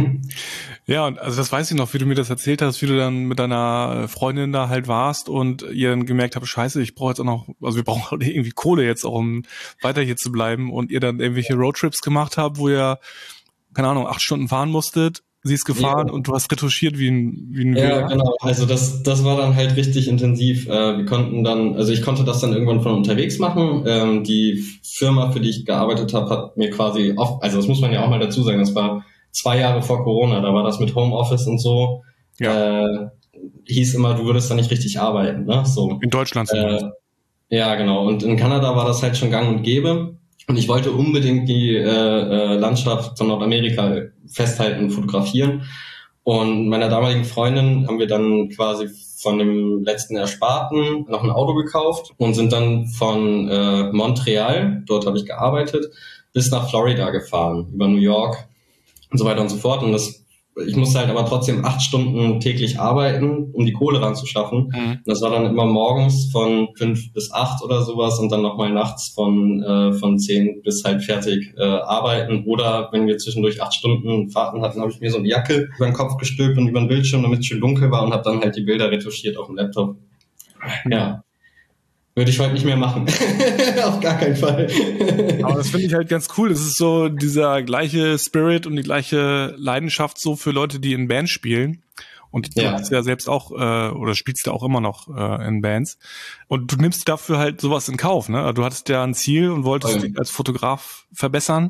Ja, und also das weiß ich noch, wie du mir das erzählt hast, wie du dann mit deiner Freundin da halt warst und ihr dann gemerkt habt, scheiße, ich brauche jetzt auch noch, also wir brauchen irgendwie Kohle jetzt auch, um weiter hier zu bleiben. Und ihr dann irgendwelche Roadtrips gemacht habt, wo ihr, keine Ahnung, acht Stunden fahren musstet. Sie ist gefahren ja. und du hast retuschiert wie ein wie ein Ja, Wilder. Genau. Also das das war dann halt richtig intensiv. Äh, wir konnten dann, also ich konnte das dann irgendwann von unterwegs machen. Ähm, die Firma, für die ich gearbeitet habe, hat mir quasi oft, also das muss man ja auch mal dazu sagen, das war zwei Jahre vor Corona, da war das mit Homeoffice und so. Ja. Äh, hieß immer, du würdest da nicht richtig arbeiten, ne? So. In Deutschland. Äh, ja, genau. Und in Kanada war das halt schon gang und gäbe. Und ich wollte unbedingt die äh, äh, Landschaft von Nordamerika festhalten und fotografieren. Und meiner damaligen Freundin haben wir dann quasi von dem letzten Ersparten noch ein Auto gekauft und sind dann von äh, Montreal, dort habe ich gearbeitet, bis nach Florida gefahren, über New York und so weiter und so fort. Und das ich musste halt aber trotzdem acht Stunden täglich arbeiten, um die Kohle ranzuschaffen. Mhm. Das war dann immer morgens von fünf bis acht oder sowas und dann nochmal nachts von äh, von zehn bis halt fertig äh, arbeiten. Oder wenn wir zwischendurch acht Stunden Fahrten hatten, habe ich mir so eine Jacke über den Kopf gestülpt und über den Bildschirm, damit es schön dunkel war und habe dann halt die Bilder retuschiert auf dem Laptop. Mhm. Ja. Würde ich heute nicht mehr machen. Auf gar keinen Fall. Aber das finde ich halt ganz cool. Es ist so dieser gleiche Spirit und die gleiche Leidenschaft so für Leute, die in Bands spielen. Und du ja. hast ja selbst auch, äh, oder spielst ja auch immer noch äh, in Bands. Und du nimmst dafür halt sowas in Kauf, ne? Du hattest ja ein Ziel und wolltest dich als Fotograf verbessern.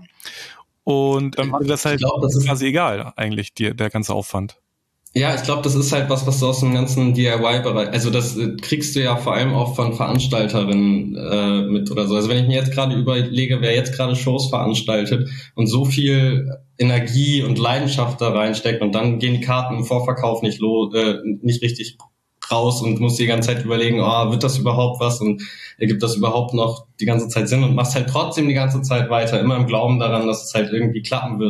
Und dann war dir das halt glaub, das quasi egal, eigentlich, dir, der ganze Aufwand. Ja, ich glaube, das ist halt was, was du aus dem ganzen D I Y-Bereich, also das äh, kriegst du ja vor allem auch von Veranstalterinnen äh, mit oder so. Also wenn ich mir jetzt gerade überlege, wer jetzt gerade Shows veranstaltet und so viel Energie und Leidenschaft da reinsteckt und dann gehen die Karten im Vorverkauf nicht lo- äh, nicht richtig raus und musst die ganze Zeit überlegen, oh, wird das überhaupt was und ergibt das überhaupt noch die ganze Zeit Sinn und machst halt trotzdem die ganze Zeit weiter, immer im Glauben daran, dass es halt irgendwie klappen wird und du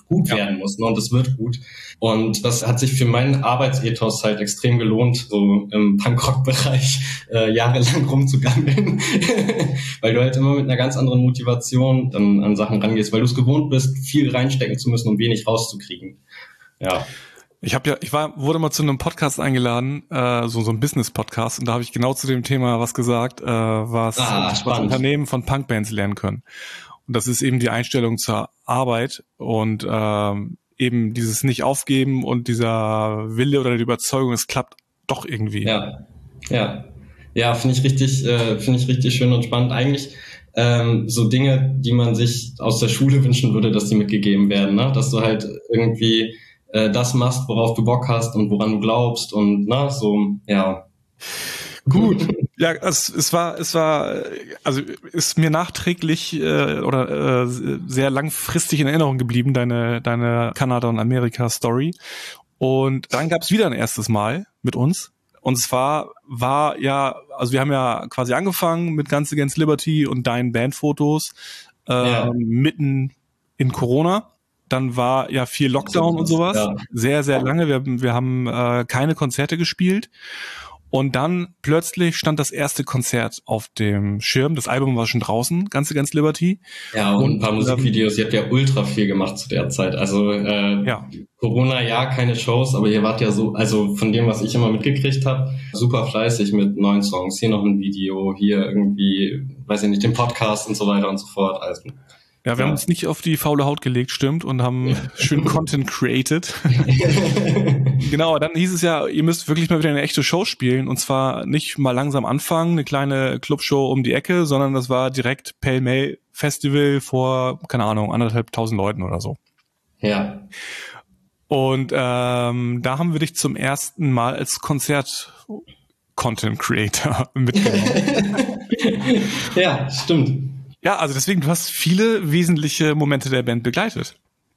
gut ja. werden muss, ne? Und es wird gut. Und das hat sich für meinen Arbeitsethos halt extrem gelohnt, so im Punkrock-Bereich äh, jahrelang rumzugammeln, weil du halt immer mit einer ganz anderen Motivation dann an Sachen rangehst, weil du es gewohnt bist, viel reinstecken zu müssen, um wenig rauszukriegen. Ja. Ich habe ja, ich war, wurde mal zu einem Podcast eingeladen, äh, so so ein Business-Podcast, und da habe ich genau zu dem Thema was gesagt, äh, was, ah, was Unternehmen von Punkbands lernen können. Und das ist eben die Einstellung zur Arbeit und ähm, eben dieses Nicht-Aufgeben und dieser Wille oder die Überzeugung, es klappt doch irgendwie. Ja, ja, ja, finde ich richtig, äh, finde ich richtig schön und spannend. Eigentlich ähm, so Dinge, die man sich aus der Schule wünschen würde, dass die mitgegeben werden, ne? Dass du halt irgendwie äh, das machst, worauf du Bock hast und woran du glaubst und na so, ja. Gut, ja, es, es war, es war, also ist mir nachträglich äh, oder äh, sehr langfristig in Erinnerung geblieben, deine deine Kanada- und Amerika-Story. Und dann gab es wieder ein erstes Mal mit uns. Und zwar war ja, also wir haben ja quasi angefangen mit Guns Against Liberty und deinen Bandfotos äh, ja. mitten in Corona. Dann war ja viel Lockdown so, und sowas, ja. sehr, sehr lange. Wir, wir haben äh, keine Konzerte gespielt. Und dann plötzlich stand das erste Konzert auf dem Schirm. Das Album war schon draußen, Guns Against Liberty. Ja, und, und ein paar Musikvideos. Ähm, ihr habt ja ultra viel gemacht zu der Zeit. Also äh, ja. Corona, ja, keine Shows, aber ihr wart ja so, also von dem, was ich immer mitgekriegt habe, super fleißig mit neuen Songs. Hier noch ein Video, hier irgendwie, weiß ich nicht, den Podcast und so weiter und so fort. Also ja, wir ja. haben uns nicht auf die faule Haut gelegt, stimmt, und haben ja. schön Content created. Genau, dann hieß es ja, ihr müsst wirklich mal wieder eine echte Show spielen, und zwar nicht mal langsam anfangen, eine kleine Clubshow um die Ecke, sondern das war direkt Pale Mail Festival vor, keine Ahnung, anderthalb tausend Leuten oder so. Ja. Und ähm, da haben wir dich zum ersten Mal als Konzert-Content Creator mitgenommen. Ja, stimmt. Ja, also deswegen, du hast viele wesentliche Momente der Band begleitet.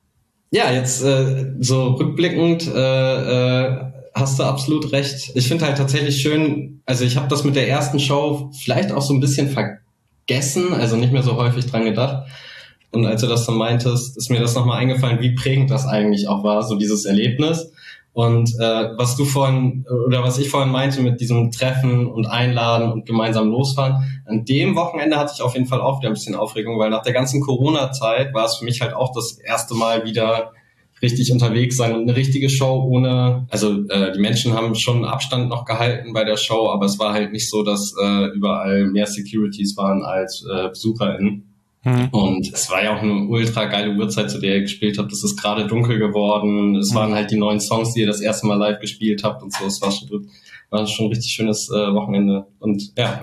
Ja, jetzt äh, so rückblickend äh, äh, hast du absolut recht. Ich finde halt tatsächlich schön, also ich habe das mit der ersten Show vielleicht auch so ein bisschen vergessen, also nicht mehr so häufig dran gedacht. Und als du das dann meintest, ist mir das nochmal eingefallen, wie prägend das eigentlich auch war, so dieses Erlebnis. Und äh, was du vorhin, oder was ich vorhin meinte mit diesem Treffen und Einladen und gemeinsam losfahren, an dem Wochenende hatte ich auf jeden Fall auch wieder ein bisschen Aufregung, weil nach der ganzen Corona-Zeit war es für mich halt auch das erste Mal wieder richtig unterwegs sein und eine richtige Show ohne, also äh, die Menschen haben schon Abstand noch gehalten bei der Show, aber es war halt nicht so, dass äh, überall mehr Securities waren als äh, BesucherInnen. Mhm. Und es war ja auch eine ultra geile Uhrzeit, zu der ihr gespielt habt. Es ist gerade dunkel geworden. Es mhm. waren halt die neuen Songs, die ihr das erste Mal live gespielt habt und so. Es war schon, war schon ein richtig schönes äh, Wochenende. Und ja.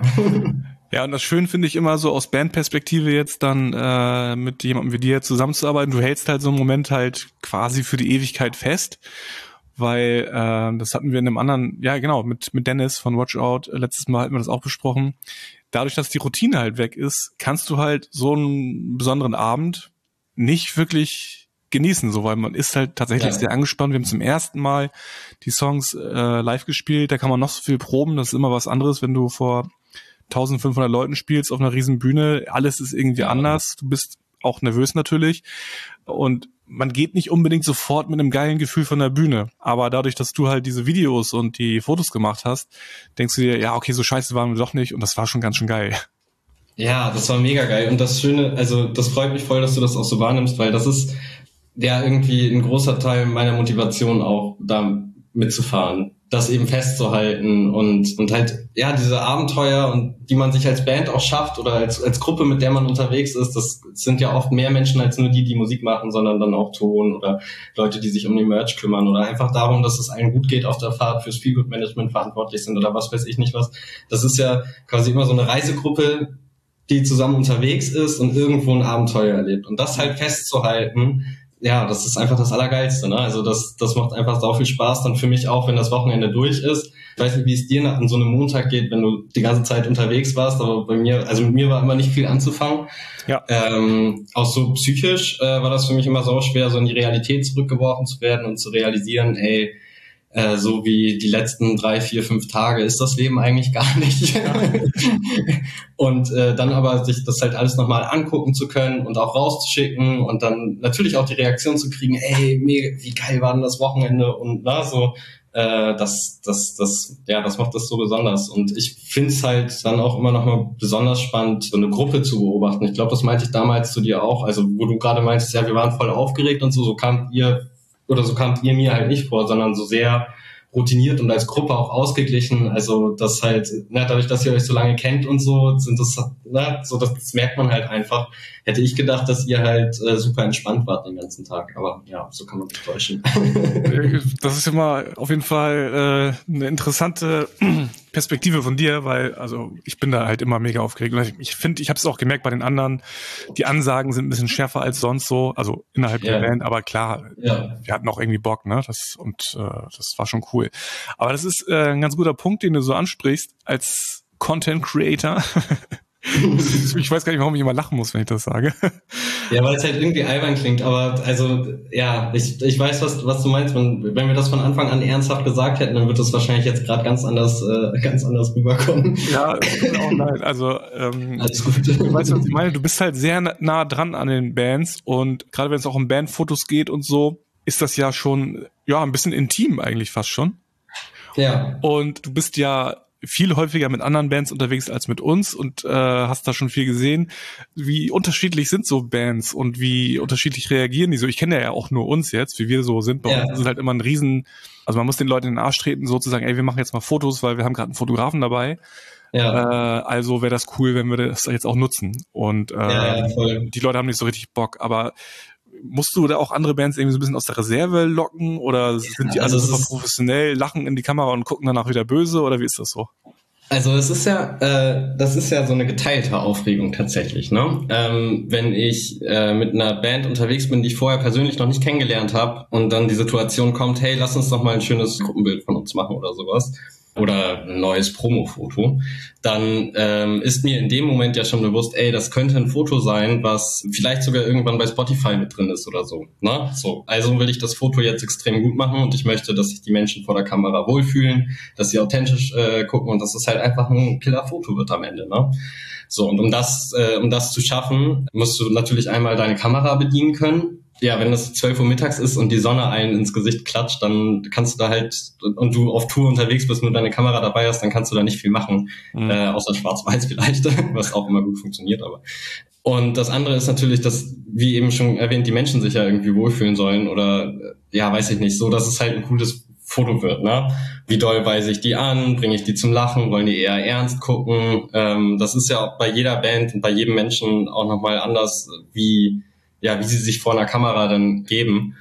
Ja, und das Schöne finde ich immer so aus Bandperspektive jetzt dann äh, mit jemandem wie dir zusammenzuarbeiten. Du hältst halt so einen Moment halt quasi für die Ewigkeit fest, weil äh, das hatten wir in einem anderen, ja genau, mit mit Dennis von Watch Out, äh, letztes Mal hatten wir das auch besprochen. Dadurch, dass die Routine halt weg ist, kannst du halt so einen besonderen Abend nicht wirklich genießen, so, weil man ist halt tatsächlich ja. sehr angespannt. Wir haben zum ersten Mal die Songs äh, live gespielt, da kann man noch so viel proben, das ist immer was anderes, wenn du vor eintausendfünfhundert Leuten spielst auf einer riesen Bühne, alles ist irgendwie ja. anders, du bist auch nervös natürlich und man geht nicht unbedingt sofort mit einem geilen Gefühl von der Bühne, aber dadurch, dass du halt diese Videos und die Fotos gemacht hast, denkst du dir, ja, okay, so scheiße waren wir doch nicht, und das war schon ganz schön geil. Ja, das war mega geil, und das Schöne, also das freut mich voll, dass du das auch so wahrnimmst, weil das ist ja irgendwie ein großer Teil meiner Motivation auch, da mitzufahren, das eben festzuhalten und und halt, ja, diese Abenteuer, und die man sich als Band auch schafft oder als als Gruppe, mit der man unterwegs ist, das sind ja oft mehr Menschen als nur die, die Musik machen, sondern dann auch Ton oder Leute, die sich um den Merch kümmern oder einfach darum, dass es allen gut geht auf der Fahrt, fürs Feelgood-Management verantwortlich sind oder was weiß ich nicht was. Das ist ja quasi immer so eine Reisegruppe, die zusammen unterwegs ist und irgendwo ein Abenteuer erlebt. Und das halt festzuhalten, ja, das ist einfach das Allergeilste, ne? Also das, das macht einfach sau viel Spaß dann für mich auch, wenn das Wochenende durch ist. Ich weiß nicht, wie es dir an so einem Montag geht, wenn du die ganze Zeit unterwegs warst, aber bei mir, also mit mir war immer nicht viel anzufangen. Ja. Ähm, auch so psychisch äh, war das für mich immer sau schwer, so in die Realität zurückgeworfen zu werden und zu realisieren, ey, äh, so wie die letzten drei, vier, fünf Tage ist das Leben eigentlich gar nicht. Ja. Und äh, dann aber sich das halt alles nochmal angucken zu können und auch rauszuschicken und dann natürlich auch die Reaktion zu kriegen, ey, mega, wie geil war denn das Wochenende und na, so, äh, das, das, das, ja, das macht das so besonders. Und ich finde es halt dann auch immer nochmal besonders spannend, so eine Gruppe zu beobachten. Ich glaube, das meinte ich damals zu dir auch, also wo du gerade meintest, ja, wir waren voll aufgeregt und so, so kamt ihr, oder so kamt ihr mir halt nicht vor, sondern so sehr routiniert und als Gruppe auch ausgeglichen, also das halt, na, dadurch, dass ihr euch so lange kennt und so, sind das, na, so das, das merkt man halt einfach. Hätte ich gedacht, dass ihr halt äh, super entspannt wart den ganzen Tag, aber ja, so kann man sich täuschen. Das ist immer auf jeden Fall äh, eine interessante Perspektive von dir, weil also ich bin da halt immer mega aufgeregt und ich finde, ich habe es auch gemerkt bei den anderen, die Ansagen sind ein bisschen schärfer als sonst so, also innerhalb ja. der Band, aber klar, ja. wir hatten auch irgendwie Bock, ne, das und äh, das war schon cool. Aber das ist äh, ein ganz guter Punkt, den du so ansprichst als Content Creator. Ich weiß gar nicht, warum ich immer lachen muss, wenn ich das sage. Ja, weil es halt irgendwie albern klingt, aber also ja, ich ich weiß, was was du meinst. Man, wenn wir das von Anfang an ernsthaft gesagt hätten, dann wird das wahrscheinlich jetzt gerade ganz anders äh, ganz anders rüberkommen. Ja, auch nein. Also ähm, alles gut. Du weißt, was ich meine. Du bist halt sehr nah dran an den Bands und gerade wenn es auch um Bandfotos geht und so, ist das ja schon ja ein bisschen intim eigentlich fast schon. Ja. Und du bist ja viel häufiger mit anderen Bands unterwegs als mit uns und äh, hast da schon viel gesehen. Wie unterschiedlich sind so Bands und wie unterschiedlich reagieren die so? Ich kenne ja auch nur uns jetzt, wie wir so sind. Bei ja. uns ist halt immer ein Riesen, also man muss den Leuten in den Arsch treten, sozusagen, ey, wir machen jetzt mal Fotos, weil wir haben gerade einen Fotografen dabei. Ja. Äh, also wäre das cool, wenn wir das jetzt auch nutzen. Und äh, ja, ja, voll. Die Leute haben nicht so richtig Bock, aber musst du da auch andere Bands irgendwie so ein bisschen aus der Reserve locken oder sind die also alle super professionell, lachen in die Kamera und gucken danach wieder böse oder wie ist das so? Also es ist ja, äh, das ist ja so eine geteilte Aufregung tatsächlich, ne? Ähm, wenn ich äh, mit einer Band unterwegs bin, die ich vorher persönlich noch nicht kennengelernt habe und dann die Situation kommt, hey, lass uns doch mal ein schönes Gruppenbild von uns machen oder sowas oder ein neues Promo-Foto, dann ähm, ist mir in dem Moment ja schon bewusst, ey, das könnte ein Foto sein, was vielleicht sogar irgendwann bei Spotify mit drin ist oder so, ne? So, also will ich das Foto jetzt extrem gut machen und ich möchte, dass sich die Menschen vor der Kamera wohlfühlen, dass sie authentisch äh, gucken und dass es halt einfach ein Killer-Foto wird am Ende, ne? So, und um das, äh, um das zu schaffen, musst du natürlich einmal deine Kamera bedienen können. Ja, wenn das zwölf Uhr mittags ist und die Sonne einen ins Gesicht klatscht, dann kannst du da halt, und du auf Tour unterwegs bist und deine Kamera dabei hast, dann kannst du da nicht viel machen, mhm. äh, außer schwarz-weiß vielleicht, was auch immer gut funktioniert, aber. Und das andere ist natürlich, dass, wie eben schon erwähnt, die Menschen sich ja irgendwie wohlfühlen sollen oder, ja, weiß ich nicht, so, dass es halt ein cooles Foto wird, ne? Wie doll weise ich die an? Bringe ich die zum Lachen? Wollen die eher ernst gucken? Ähm, das ist ja auch bei jeder Band und bei jedem Menschen auch nochmal anders, wie, ja, wie sie sich vor einer Kamera dann geben.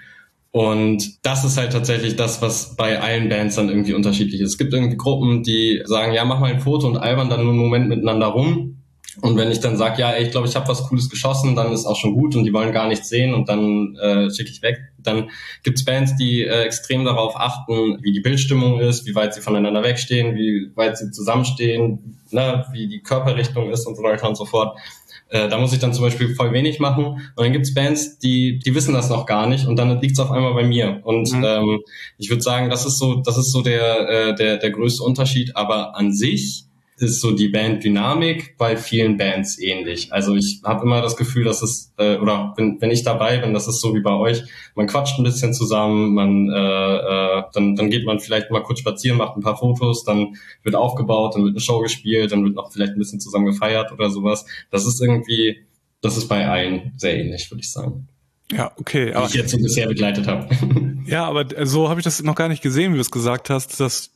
Und das ist halt tatsächlich das, was bei allen Bands dann irgendwie unterschiedlich ist. Es gibt irgendwie Gruppen, die sagen, ja, mach mal ein Foto und albern dann nur einen Moment miteinander rum. Und wenn ich dann sage, ja, ey, ich glaube, ich habe was Cooles geschossen, dann ist auch schon gut und die wollen gar nichts sehen und dann äh, schicke ich weg. Dann gibt's Bands, die äh, extrem darauf achten, wie die Bildstimmung ist, wie weit sie voneinander wegstehen, wie weit sie zusammenstehen, ne, wie die Körperrichtung ist und so weiter und so fort. Äh, da muss ich dann zum Beispiel voll wenig machen. Und dann gibt's Bands, die die wissen das noch gar nicht und dann liegt's auf einmal bei mir. Und mhm. ähm, ich würde sagen, das ist so, das ist so der äh, der der größte Unterschied. Aber an sich ist so die Banddynamik bei vielen Bands ähnlich. Also ich habe immer das Gefühl, dass es, äh, oder wenn, wenn ich dabei bin, das ist so wie bei euch, man quatscht ein bisschen zusammen, man äh, äh, dann, dann geht man vielleicht mal kurz spazieren, macht ein paar Fotos, dann wird aufgebaut, dann wird eine Show gespielt, dann wird noch vielleicht ein bisschen zusammen gefeiert oder sowas. Das ist irgendwie, das ist bei allen sehr ähnlich, würde ich sagen. Ja, okay. Aber die ich jetzt so bisher begleitet habe. Ja, aber so habe ich das noch gar nicht gesehen, wie du es gesagt hast, dass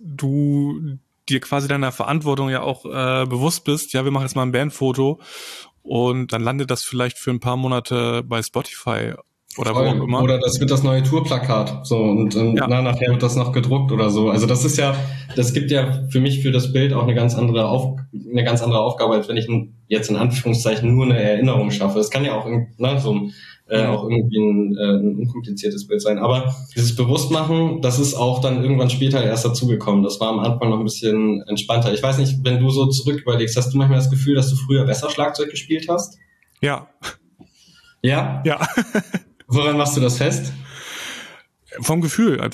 du dir quasi deiner Verantwortung ja auch äh, bewusst bist, ja, wir machen jetzt mal ein Bandfoto und dann landet das vielleicht für ein paar Monate bei Spotify oder Voll. Wo auch immer. Oder das wird das neue Tourplakat, so, und, und ja. na, nachher wird das noch gedruckt oder so. Also das ist ja, das gibt ja für mich für das Bild auch eine ganz andere Auf, eine ganz andere Aufgabe, als wenn ich jetzt in Anführungszeichen nur eine Erinnerung schaffe. Das kann ja auch, na, so äh, auch irgendwie ein, äh, ein unkompliziertes Bild sein. Aber dieses Bewusstmachen, das ist auch dann irgendwann später erst dazugekommen. Das war am Anfang noch ein bisschen entspannter. Ich weiß nicht, wenn du so zurück überlegst, hast du manchmal das Gefühl, dass du früher besser Schlagzeug gespielt hast? Ja. Ja? Ja. Woran machst du das fest? Vom Gefühl einfach.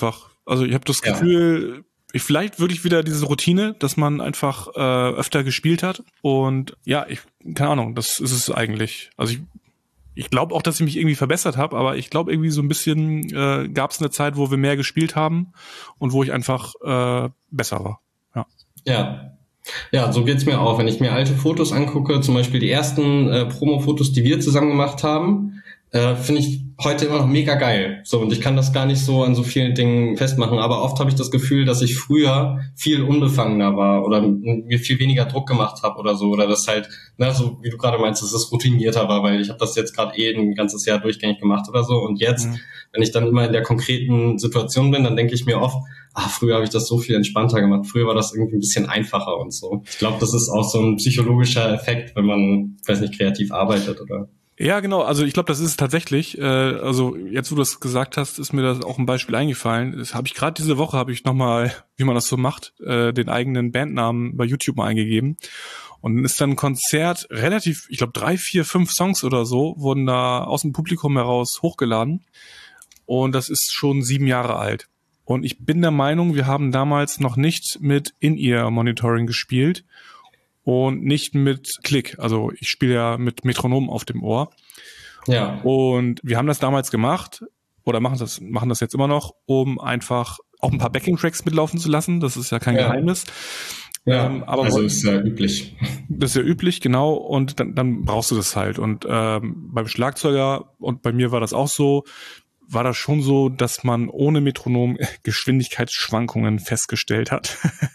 Also ich habe das Ja. Gefühl, ich, vielleicht würde ich wieder diese Routine, dass man einfach äh, öfter gespielt hat. Und ja, ich, keine Ahnung, das ist es eigentlich. Also ich, ich glaube auch, dass ich mich irgendwie verbessert habe, aber ich glaube irgendwie so ein bisschen äh, gab es eine Zeit, wo wir mehr gespielt haben und wo ich einfach äh, besser war. Ja. Ja. Ja, so geht's mir auch. Wenn ich mir alte Fotos angucke, zum Beispiel die ersten äh, Promo-Fotos, die wir zusammen gemacht haben, äh, finde ich heute immer noch mega geil. So, und ich kann das gar nicht so an so vielen Dingen festmachen, aber oft habe ich das Gefühl, dass ich früher viel unbefangener war oder mir viel weniger Druck gemacht habe oder so, oder das halt, na, so wie du gerade meinst, dass es routinierter war, weil ich habe das jetzt gerade eh ein ganzes Jahr durchgängig gemacht oder so, und jetzt, mhm. wenn ich dann immer in der konkreten Situation bin, dann denke ich mir oft, ah, früher habe ich das so viel entspannter gemacht, früher war das irgendwie ein bisschen einfacher und so. Ich glaube, das ist auch so ein psychologischer Effekt, wenn man, weiß nicht, kreativ arbeitet, oder? Ja, genau. Also ich glaube, das ist es tatsächlich. Äh, also jetzt, wo du das gesagt hast, ist mir das auch ein Beispiel eingefallen. Das habe ich gerade diese Woche, habe ich nochmal, wie man das so macht, äh, den eigenen Bandnamen bei YouTube mal eingegeben. Und dann ist dann ein Konzert relativ, ich glaube drei, vier, fünf Songs oder so, wurden da aus dem Publikum heraus hochgeladen. Und das ist schon sieben Jahre alt. Und ich bin der Meinung, wir haben damals noch nicht mit In-Ear-Monitoring gespielt und nicht mit Klick. Also ich spiele ja mit Metronom auf dem Ohr. Ja. Und wir haben das damals gemacht oder machen das, machen das jetzt immer noch, um einfach auch ein paar Backing-Tracks mitlaufen zu lassen. Das ist ja kein ja. Geheimnis. Ja, ähm, aber also ist ja üblich. Das ist ja üblich, genau. Und dann, dann brauchst du das halt. Und ähm, beim Schlagzeuger, und bei mir war das auch so, war das schon so, dass man ohne Metronom Geschwindigkeitsschwankungen festgestellt hat.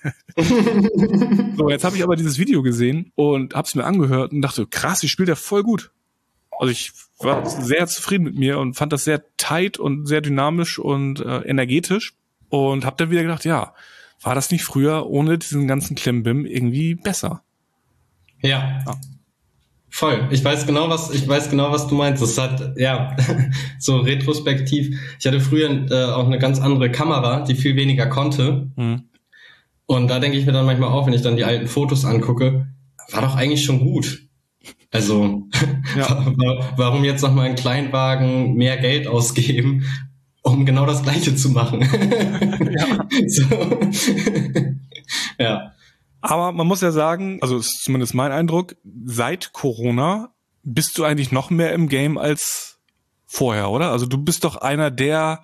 So, jetzt habe ich aber dieses Video gesehen und habe es mir angehört und dachte, krass, ich spiele ja voll gut. Also ich war sehr zufrieden mit mir und fand das sehr tight und sehr dynamisch und äh, energetisch und habe dann wieder gedacht, ja, war das nicht früher ohne diesen ganzen Klimbim irgendwie besser? Ja. ja. Voll. Ich weiß genau, was ich weiß genau, was du meinst. Das hat ja so retrospektiv. Ich hatte früher äh, auch eine ganz andere Kamera, die viel weniger konnte. Mhm. Und da denke ich mir dann manchmal auch, wenn ich dann die alten Fotos angucke, war doch eigentlich schon gut. Also ja. Warum jetzt noch mal einen Kleinwagen mehr Geld ausgeben, um genau das Gleiche zu machen? Ja. So. Ja. Aber man muss ja sagen, also ist zumindest mein Eindruck, seit Corona bist du eigentlich noch mehr im Game als vorher, oder? Also du bist doch einer der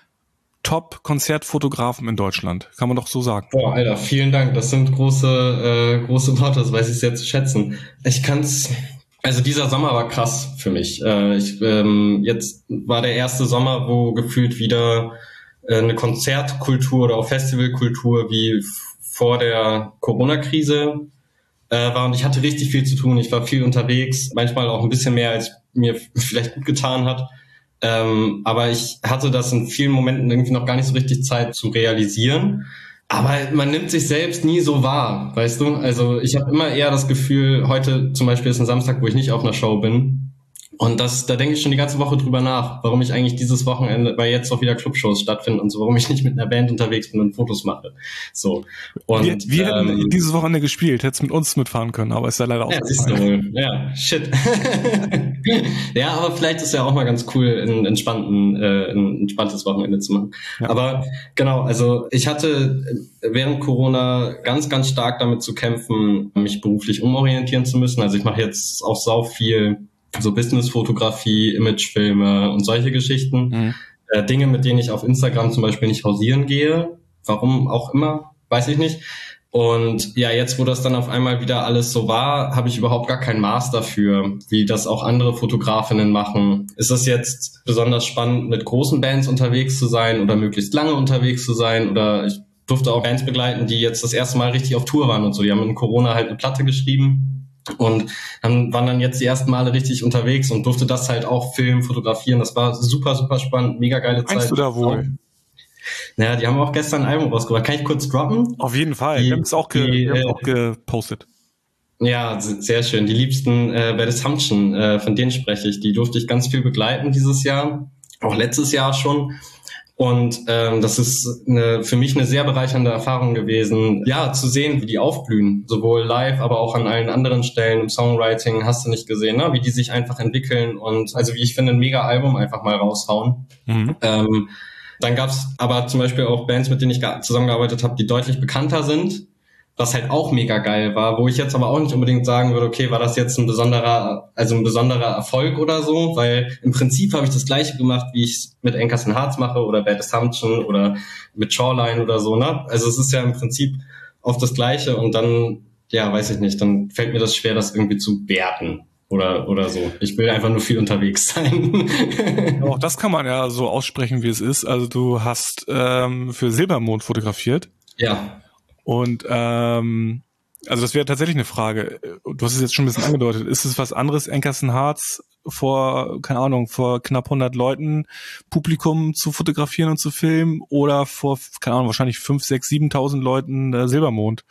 Top-Konzertfotografen in Deutschland, kann man doch so sagen. Boah, Alter, vielen Dank. Das sind große, äh, große Worte, das weiß ich sehr zu schätzen. Ich kann's, also dieser Sommer war krass für mich. Äh, ich, ähm, jetzt war der erste Sommer, wo gefühlt wieder äh, eine Konzertkultur oder auch Festivalkultur wie vor der Corona-Krise äh, war, und ich hatte richtig viel zu tun. Ich war viel unterwegs, manchmal auch ein bisschen mehr, als mir vielleicht gut getan hat. Ähm, aber ich hatte das in vielen Momenten irgendwie noch gar nicht so richtig Zeit zu realisieren. Aber man nimmt sich selbst nie so wahr, weißt du? Also ich habe immer eher das Gefühl, heute zum Beispiel ist ein Samstag, wo ich nicht auf einer Show bin. Und das, da denke ich schon die ganze Woche drüber nach, warum ich eigentlich dieses Wochenende, weil jetzt auch wieder Clubshows stattfinden und so, warum ich nicht mit einer Band unterwegs bin und Fotos mache. So. Und, wir wir ähm, hätten dieses Wochenende gespielt, hättest mit uns mitfahren können, aber ist ja leider auch. Ja, siehst du wohl. Ja, shit. Ja, aber vielleicht ist ja auch mal ganz cool, ein, entspannten, äh, ein entspanntes Wochenende zu machen. Ja. Aber genau, also ich hatte während Corona ganz, ganz stark damit zu kämpfen, mich beruflich umorientieren zu müssen. Also ich mache jetzt auch sau viel so Business-Fotografie, Imagefilme und solche Geschichten. Mhm. Äh, Dinge, mit denen ich auf Instagram zum Beispiel nicht hausieren gehe. Warum auch immer, weiß ich nicht. Und ja, jetzt, wo das dann auf einmal wieder alles so war, habe ich überhaupt gar kein Maß dafür, wie das auch andere Fotografinnen machen. Ist es jetzt besonders spannend, mit großen Bands unterwegs zu sein oder möglichst lange unterwegs zu sein? Oder ich durfte auch Bands begleiten, die jetzt das erste Mal richtig auf Tour waren und so. Die haben in Corona halt eine Platte geschrieben und dann waren dann jetzt die ersten Male richtig unterwegs und durfte das halt auch filmen, fotografieren. Das war super, super spannend, mega geile Zeit. Meinst du da wohl? Naja, die haben auch gestern ein Album rausgebracht. Kann ich kurz droppen? Auf jeden Fall. Die, wir haben es auch, ge- die, äh, auch gepostet. Ja, sehr schön. Die liebsten äh, Bad Assumption, äh, von denen spreche ich. Die durfte ich ganz viel begleiten dieses Jahr, auch letztes Jahr schon. Und ähm, das ist eine, für mich eine sehr bereichernde Erfahrung gewesen, ja, zu sehen, wie die aufblühen, sowohl live, aber auch an allen anderen Stellen im Songwriting, hast du nicht gesehen, ne? Wie die sich einfach entwickeln und also wie ich finde, ein Mega-Album einfach mal raushauen. Mhm. Ähm, dann gab's aber zum Beispiel auch Bands, mit denen ich zusammengearbeitet habe, die deutlich bekannter sind, was halt auch mega geil war, wo ich jetzt aber auch nicht unbedingt sagen würde, okay, war das jetzt ein besonderer, also ein besonderer Erfolg oder so, weil im Prinzip habe ich das Gleiche gemacht, wie ich es mit Anchors and Hearts mache oder Bad Assumption oder mit Shoreline oder so, ne? Also es ist ja im Prinzip auf das Gleiche und dann, ja, weiß ich nicht, dann fällt mir das schwer, das irgendwie zu werten oder oder so. Ich will einfach nur viel unterwegs sein. Ja, auch das kann man ja so aussprechen, wie es ist. Also du hast ähm, für Silbermond fotografiert. Ja. Und ähm, also das wäre tatsächlich eine Frage. Du hast es jetzt schon ein bisschen angedeutet. Ist es was anderes, Anchors and Hearts vor, keine Ahnung, vor knapp hundert Leuten Publikum zu fotografieren und zu filmen oder vor, keine Ahnung, wahrscheinlich fünf, sechs, siebentausend Leuten äh, Silbermond?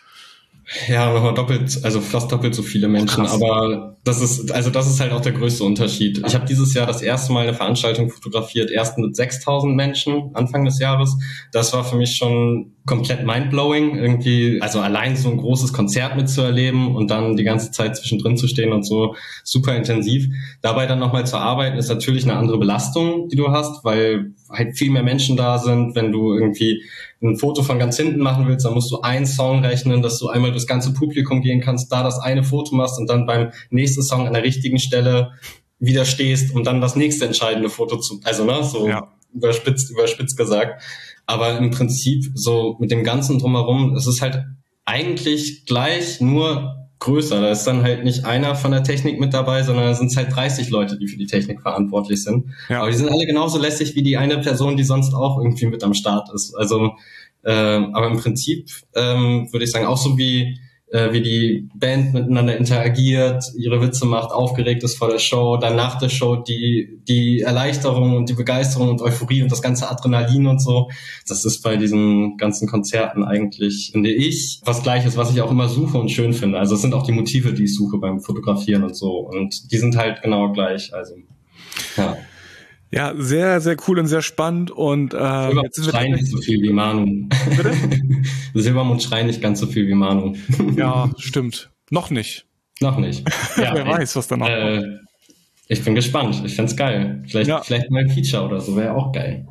Ja, nochmal doppelt, also fast doppelt so viele Menschen, Krass. aber das ist, also das ist halt auch der größte Unterschied. Ich habe dieses Jahr das erste Mal eine Veranstaltung fotografiert, erst mit sechstausend Menschen Anfang des Jahres. Das war für mich schon komplett mindblowing, irgendwie, also allein so ein großes Konzert mitzuerleben und dann die ganze Zeit zwischendrin zu stehen und so, super intensiv. Dabei dann nochmal zu arbeiten, ist natürlich eine andere Belastung, die du hast, weil halt viel mehr Menschen da sind. Wenn du irgendwie ein Foto von ganz hinten machen willst, dann musst du einen Song rechnen, dass du einmal durchs ganze Publikum gehen kannst, da das eine Foto machst und dann beim nächsten Song an der richtigen Stelle wieder stehst, um dann das nächste entscheidende Foto zu, also ne, so ja. überspitzt, überspitzt gesagt. Aber im Prinzip so mit dem Ganzen drumherum, es ist halt eigentlich gleich, nur größer. Da ist dann halt nicht einer von der Technik mit dabei, sondern da sind halt dreißig Leute, die für die Technik verantwortlich sind. Ja. Aber die sind alle genauso lässig wie die eine Person, die sonst auch irgendwie mit am Start ist. Also, äh, aber im Prinzip ähm, würde ich sagen, auch so wie äh, wie die Band miteinander interagiert, ihre Witze macht, aufgeregt ist vor der Show, dann nach der Show die die Erleichterung und die Begeisterung und Euphorie und das ganze Adrenalin und so. Das ist bei diesen ganzen Konzerten eigentlich, finde ich, was Gleiches, was ich auch immer suche und schön finde. Also es sind auch die Motive, die ich suche beim Fotografieren und so. Und die sind halt genau gleich. Also, ja. Ja, sehr, sehr cool und sehr spannend. Und äh, jetzt sind wir schreien nicht so viel wie Manu. Bitte? Silbermond schreien nicht ganz so viel wie Manu. Ja, stimmt. Noch nicht. Noch nicht. Ja, wer weiß, was da noch äh, kommt. Ich bin gespannt. Ich find's geil. Vielleicht, ja. vielleicht mal ein Feature oder so, wäre auch geil.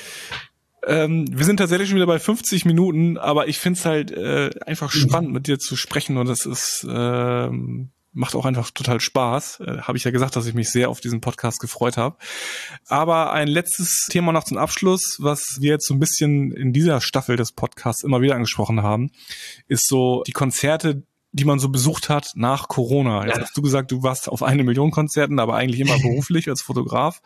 Ähm, wir sind tatsächlich schon wieder bei fünfzig Minuten, aber ich find's halt äh, einfach spannend, mit dir zu sprechen. Und das ist ähm, macht auch einfach total Spaß. Äh, habe ich ja gesagt, dass ich mich sehr auf diesen Podcast gefreut habe. Aber ein letztes Thema noch zum Abschluss, was wir jetzt so ein bisschen in dieser Staffel des Podcasts immer wieder angesprochen haben, ist so die Konzerte, die man so besucht hat nach Corona. Jetzt ja. hast du gesagt, du warst auf eine Million Konzerten, aber eigentlich immer beruflich als Fotograf.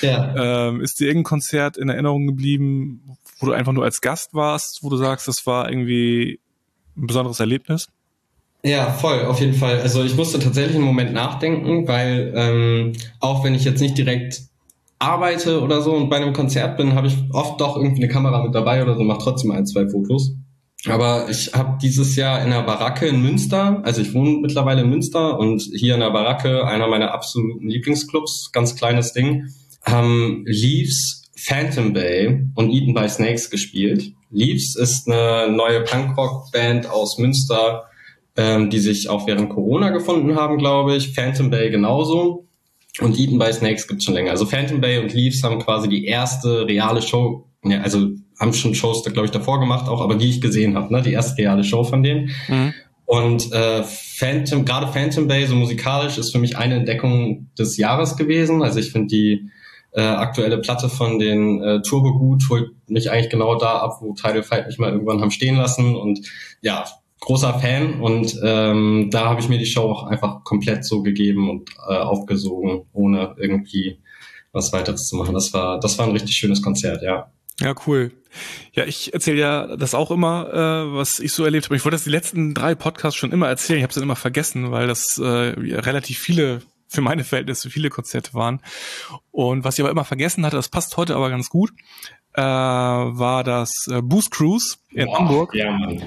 Ja. Ähm, ist dir irgendein Konzert in Erinnerung geblieben, wo du einfach nur als Gast warst, wo du sagst, das war irgendwie ein besonderes Erlebnis? Ja, voll, auf jeden Fall. Also ich musste tatsächlich einen Moment nachdenken, weil ähm, auch wenn ich jetzt nicht direkt arbeite oder so und bei einem Konzert bin, habe ich oft doch irgendwie eine Kamera mit dabei oder so, mache trotzdem ein, zwei Fotos. Aber ich habe dieses Jahr in einer Baracke in Münster, also ich wohne mittlerweile in Münster und hier in der Baracke, einer meiner absoluten Lieblingsclubs, ganz kleines Ding, haben Leaves, Phantom Bay und Eaten by Snakes gespielt. Leaves ist eine neue Punkrock-Band aus Münster, ähm, die sich auch während Corona gefunden haben, glaube ich. Phantom Bay genauso. Und Eaten by Snakes gibt's schon länger. Also Phantom Bay und Leaves haben quasi die erste reale Show, ja, also haben schon Shows, da glaube ich, davor gemacht auch, aber die ich gesehen habe, ne, die erste reale Show von denen. Mhm. Und äh, Phantom, gerade Phantom Bay, so musikalisch, ist für mich eine Entdeckung des Jahres gewesen. Also ich finde die äh, aktuelle Platte von den äh, Turbo gut holt mich eigentlich genau da ab, wo Tidal Fight mich mal irgendwann haben stehen lassen. Und ja, großer Fan. Und ähm, da habe ich mir die Show auch einfach komplett so gegeben und äh, aufgesogen, ohne irgendwie was weiteres zu machen. Das war, das war ein richtig schönes Konzert, ja. Ja, cool. Ja, ich erzähle ja das auch immer, äh, was ich so erlebt habe. Ich wollte das die letzten drei Podcasts schon immer erzählen. Ich habe es dann immer vergessen, weil das äh, relativ viele, für meine Verhältnisse, viele Konzerte waren. Und was ich aber immer vergessen hatte, das passt heute aber ganz gut, äh, war das äh, Boost Cruise in Boah, Hamburg. Ja, Mann.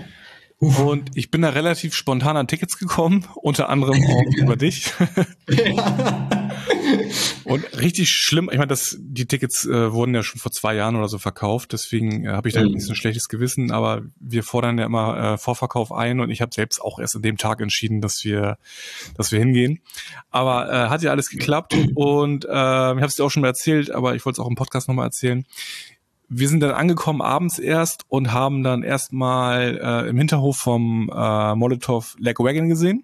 Und ich bin da relativ spontan an Tickets gekommen, unter anderem auch über dich. Und richtig schlimm, ich meine, das, die Tickets äh, wurden ja schon vor zwei Jahren oder so verkauft, deswegen äh, habe ich da mhm. nicht so ein schlechtes Gewissen, aber wir fordern ja immer äh, Vorverkauf ein und ich habe selbst auch erst an dem Tag entschieden, dass wir dass wir hingehen. Aber äh, hat ja alles geklappt und äh, ich habe es dir auch schon mal erzählt, aber ich wollte es auch im Podcast nochmal erzählen. wir sind dann angekommen abends erst und haben dann erstmal äh, im Hinterhof vom äh, Molotov Lagwagon gesehen.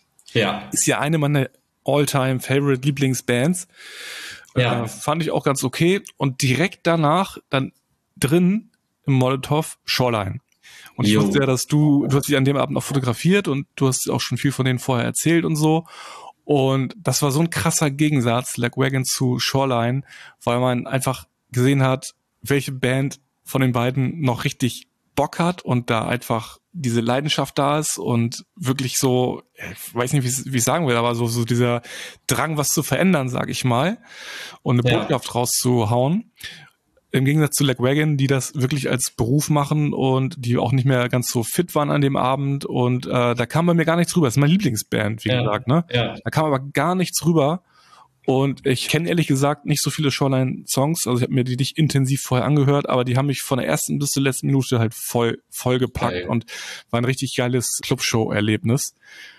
Ja. Ist ja eine meiner All-Time-Favorite Lieblingsbands. Ja. Äh, fand ich auch ganz okay. Und direkt danach dann drin im Molotov Shoreline. Und ich Jo. wusste ja, dass du, du hast dich an dem Abend auch fotografiert und du hast auch schon viel von denen vorher erzählt und so. Und das war so ein krasser Gegensatz, Lagwagon zu Shoreline, weil man einfach gesehen hat, welche Band von den beiden noch richtig Bock hat und da einfach diese Leidenschaft da ist und wirklich so, ich weiß nicht, wie ich sagen will, aber so, so dieser Drang, was zu verändern, sag ich mal, und eine Ja. Botschaft rauszuhauen. Im Gegensatz zu Lagwagon, die das wirklich als Beruf machen und die auch nicht mehr ganz so fit waren an dem Abend. Und äh, da kam bei mir gar nichts rüber. Das ist meine Lieblingsband, wie Ja. gesagt. Ne? Ja. Da kam aber gar nichts rüber. Und ich kenne ehrlich gesagt nicht so viele Shoreline-Songs. Also ich habe mir die nicht intensiv vorher angehört, aber die haben mich von der ersten bis zur letzten Minute halt voll voll gepackt. Geil. Und war ein richtig geiles Clubshow-Erlebnis.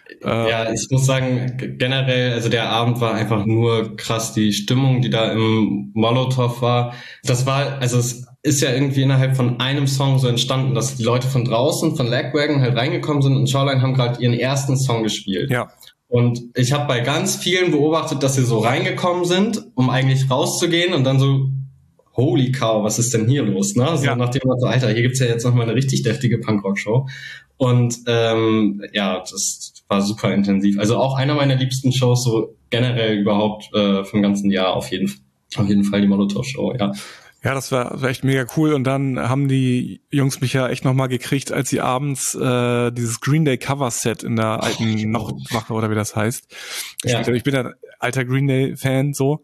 Ja, ich muss sagen, g- generell, also der Abend war einfach nur krass. Die Stimmung, die da im Molotov war, das war, also es ist ja irgendwie innerhalb von einem Song so entstanden, dass die Leute von draußen, von Lagwagon halt reingekommen sind und Shoreline haben gerade ihren ersten Song gespielt. Ja. Und ich habe bei ganz vielen beobachtet, dass sie so reingekommen sind, um eigentlich rauszugehen und dann so, holy cow, was ist denn hier los? Ne? So Ja. nach dem Motto, Alter, hier gibt's ja jetzt nochmal eine richtig deftige Punkrock-Show. Und ähm, ja, das war super intensiv. Also auch einer meiner liebsten Shows, so generell überhaupt äh, vom ganzen Jahr auf jeden, auf jeden Fall die Molotov-Show, ja. Ja, das war, das war echt mega cool. Und dann haben die Jungs mich ja echt nochmal gekriegt, als sie abends äh, dieses Green Day Cover-Set in der alten Nachtwache oder wie das heißt. Ja. gespielt haben. Ich bin ja alter Green Day-Fan so.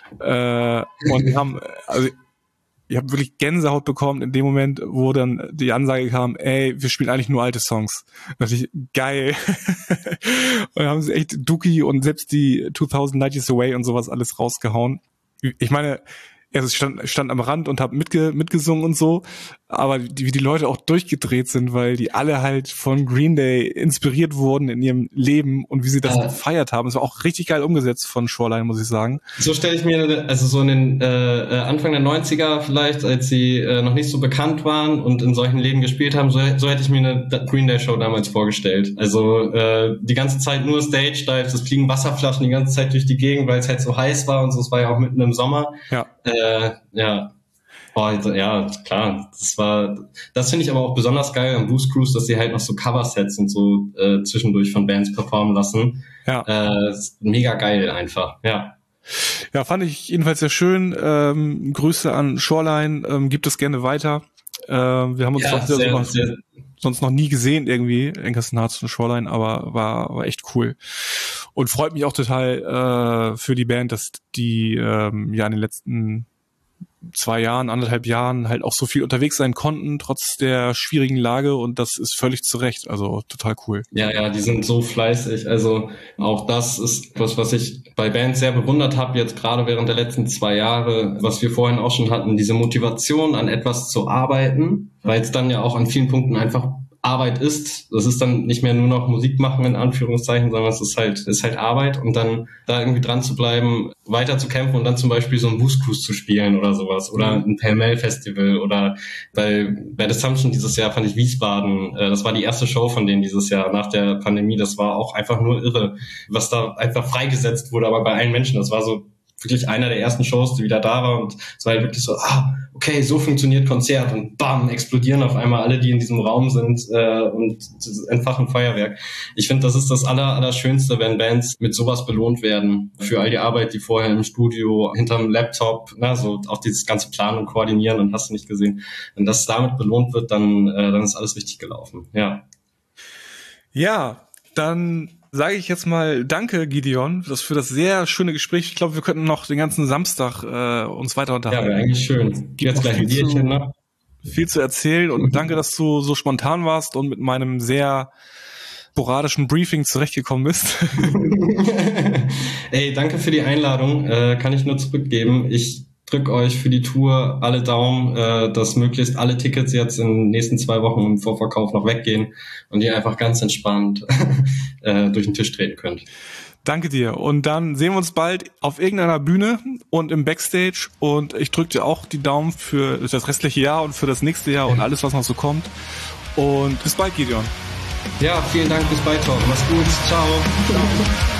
Äh, und die haben, also ich habe wirklich Gänsehaut bekommen in dem Moment, wo dann die Ansage kam, ey, wir spielen eigentlich nur alte Songs. Da dachte ich, geil. Und dann haben sie echt Dookie und selbst die zweitausend Light Years Away und sowas alles rausgehauen. Ich meine, also ich stand, stand am Rand und habe mitge, mitgesungen und so, aber die, wie die Leute auch durchgedreht sind, weil die alle halt von Green Day inspiriert wurden in ihrem Leben und wie sie das Ja. gefeiert haben. Es war auch richtig geil umgesetzt von Shoreline, muss ich sagen. So stelle ich mir, also so in den äh, äh, Anfang der neunziger vielleicht, als sie äh, noch nicht so bekannt waren und in solchen Läden gespielt haben, so, so hätte ich mir eine Green Day Show damals vorgestellt. Also äh, die ganze Zeit nur Stage Dives, es fliegen Wasserflaschen die ganze Zeit durch die Gegend, weil es halt so heiß war und so, es war ja auch mitten im Sommer. Ja. Äh, ja. Oh, also, ja, klar. Das war, das finde ich aber auch besonders geil am Boost Cruise, dass sie halt noch so Coversets und so äh, zwischendurch von Bands performen lassen. Ja. Äh, ist mega geil einfach, ja. Ja, fand ich jedenfalls sehr schön. Ähm, Grüße an Shoreline, ähm, gibt es gerne weiter. Ähm, wir haben uns Ja, sonst, ja sehr, so noch, sehr, sonst noch nie gesehen irgendwie, Anchorson Hearts und Shoreline, aber war, war echt cool. Und freut mich auch total äh, für die Band, dass die ähm, ja in den letzten zwei Jahren, anderthalb Jahren halt auch so viel unterwegs sein konnten, trotz der schwierigen Lage, und das ist völlig zu Recht, also total cool. Ja, ja, die sind so fleißig. Also auch das ist was, was ich bei Bands sehr bewundert habe, jetzt gerade während der letzten zwei Jahre, was wir vorhin auch schon hatten, diese Motivation an etwas zu arbeiten, weil es dann ja auch an vielen Punkten einfach Arbeit ist. Das ist dann nicht mehr nur noch Musik machen in Anführungszeichen, sondern es ist halt, ist halt Arbeit, und dann da irgendwie dran zu bleiben, weiter zu kämpfen und dann zum Beispiel so einen Boost Cruise zu spielen oder sowas oder ein Pell-Mell Festival oder bei Bad Assumption dieses Jahr fand ich Wiesbaden, das war die erste Show von denen dieses Jahr nach der Pandemie, das war auch einfach nur irre, was da einfach freigesetzt wurde, aber bei allen Menschen, das war so wirklich einer der ersten Shows, die wieder da war, und es war halt wirklich so, ah, okay, so funktioniert Konzert, und bam, explodieren auf einmal alle, die in diesem Raum sind äh, und entfachen Feuerwerk. Ich finde, das ist das aller, Allerschönste, wenn Bands mit sowas belohnt werden für all die Arbeit, die vorher im Studio, hinterm Laptop, na, so auch dieses ganze Planen und Koordinieren, und hast du nicht gesehen. Wenn das damit belohnt wird, dann, äh, dann ist alles richtig gelaufen, ja. Ja, dann sage ich jetzt mal danke, Gideon, das für das sehr schöne Gespräch. Ich glaube, wir könnten noch den ganzen Samstag äh, uns weiter unterhalten. Ja, wäre eigentlich schön. Gibt Jetzt gleich ein Bierchen, ne? Viel zu erzählen, und danke, dass du so spontan warst und mit meinem sehr sporadischen Briefing zurechtgekommen bist. Ey, danke für die Einladung. Äh, kann ich nur zurückgeben. Ich drück euch für die Tour alle Daumen, äh, dass möglichst alle Tickets jetzt in den nächsten zwei Wochen im Vorverkauf noch weggehen und ihr einfach ganz entspannt äh, durch den Tisch treten könnt. Danke dir. Und dann sehen wir uns bald auf irgendeiner Bühne und im Backstage. Und ich drücke dir auch die Daumen für das restliche Jahr und für das nächste Jahr und alles, was noch so kommt. Und bis bald, Gideon. Ja, vielen Dank, bis bald, Tom. Mach's gut. Ciao. Ciao.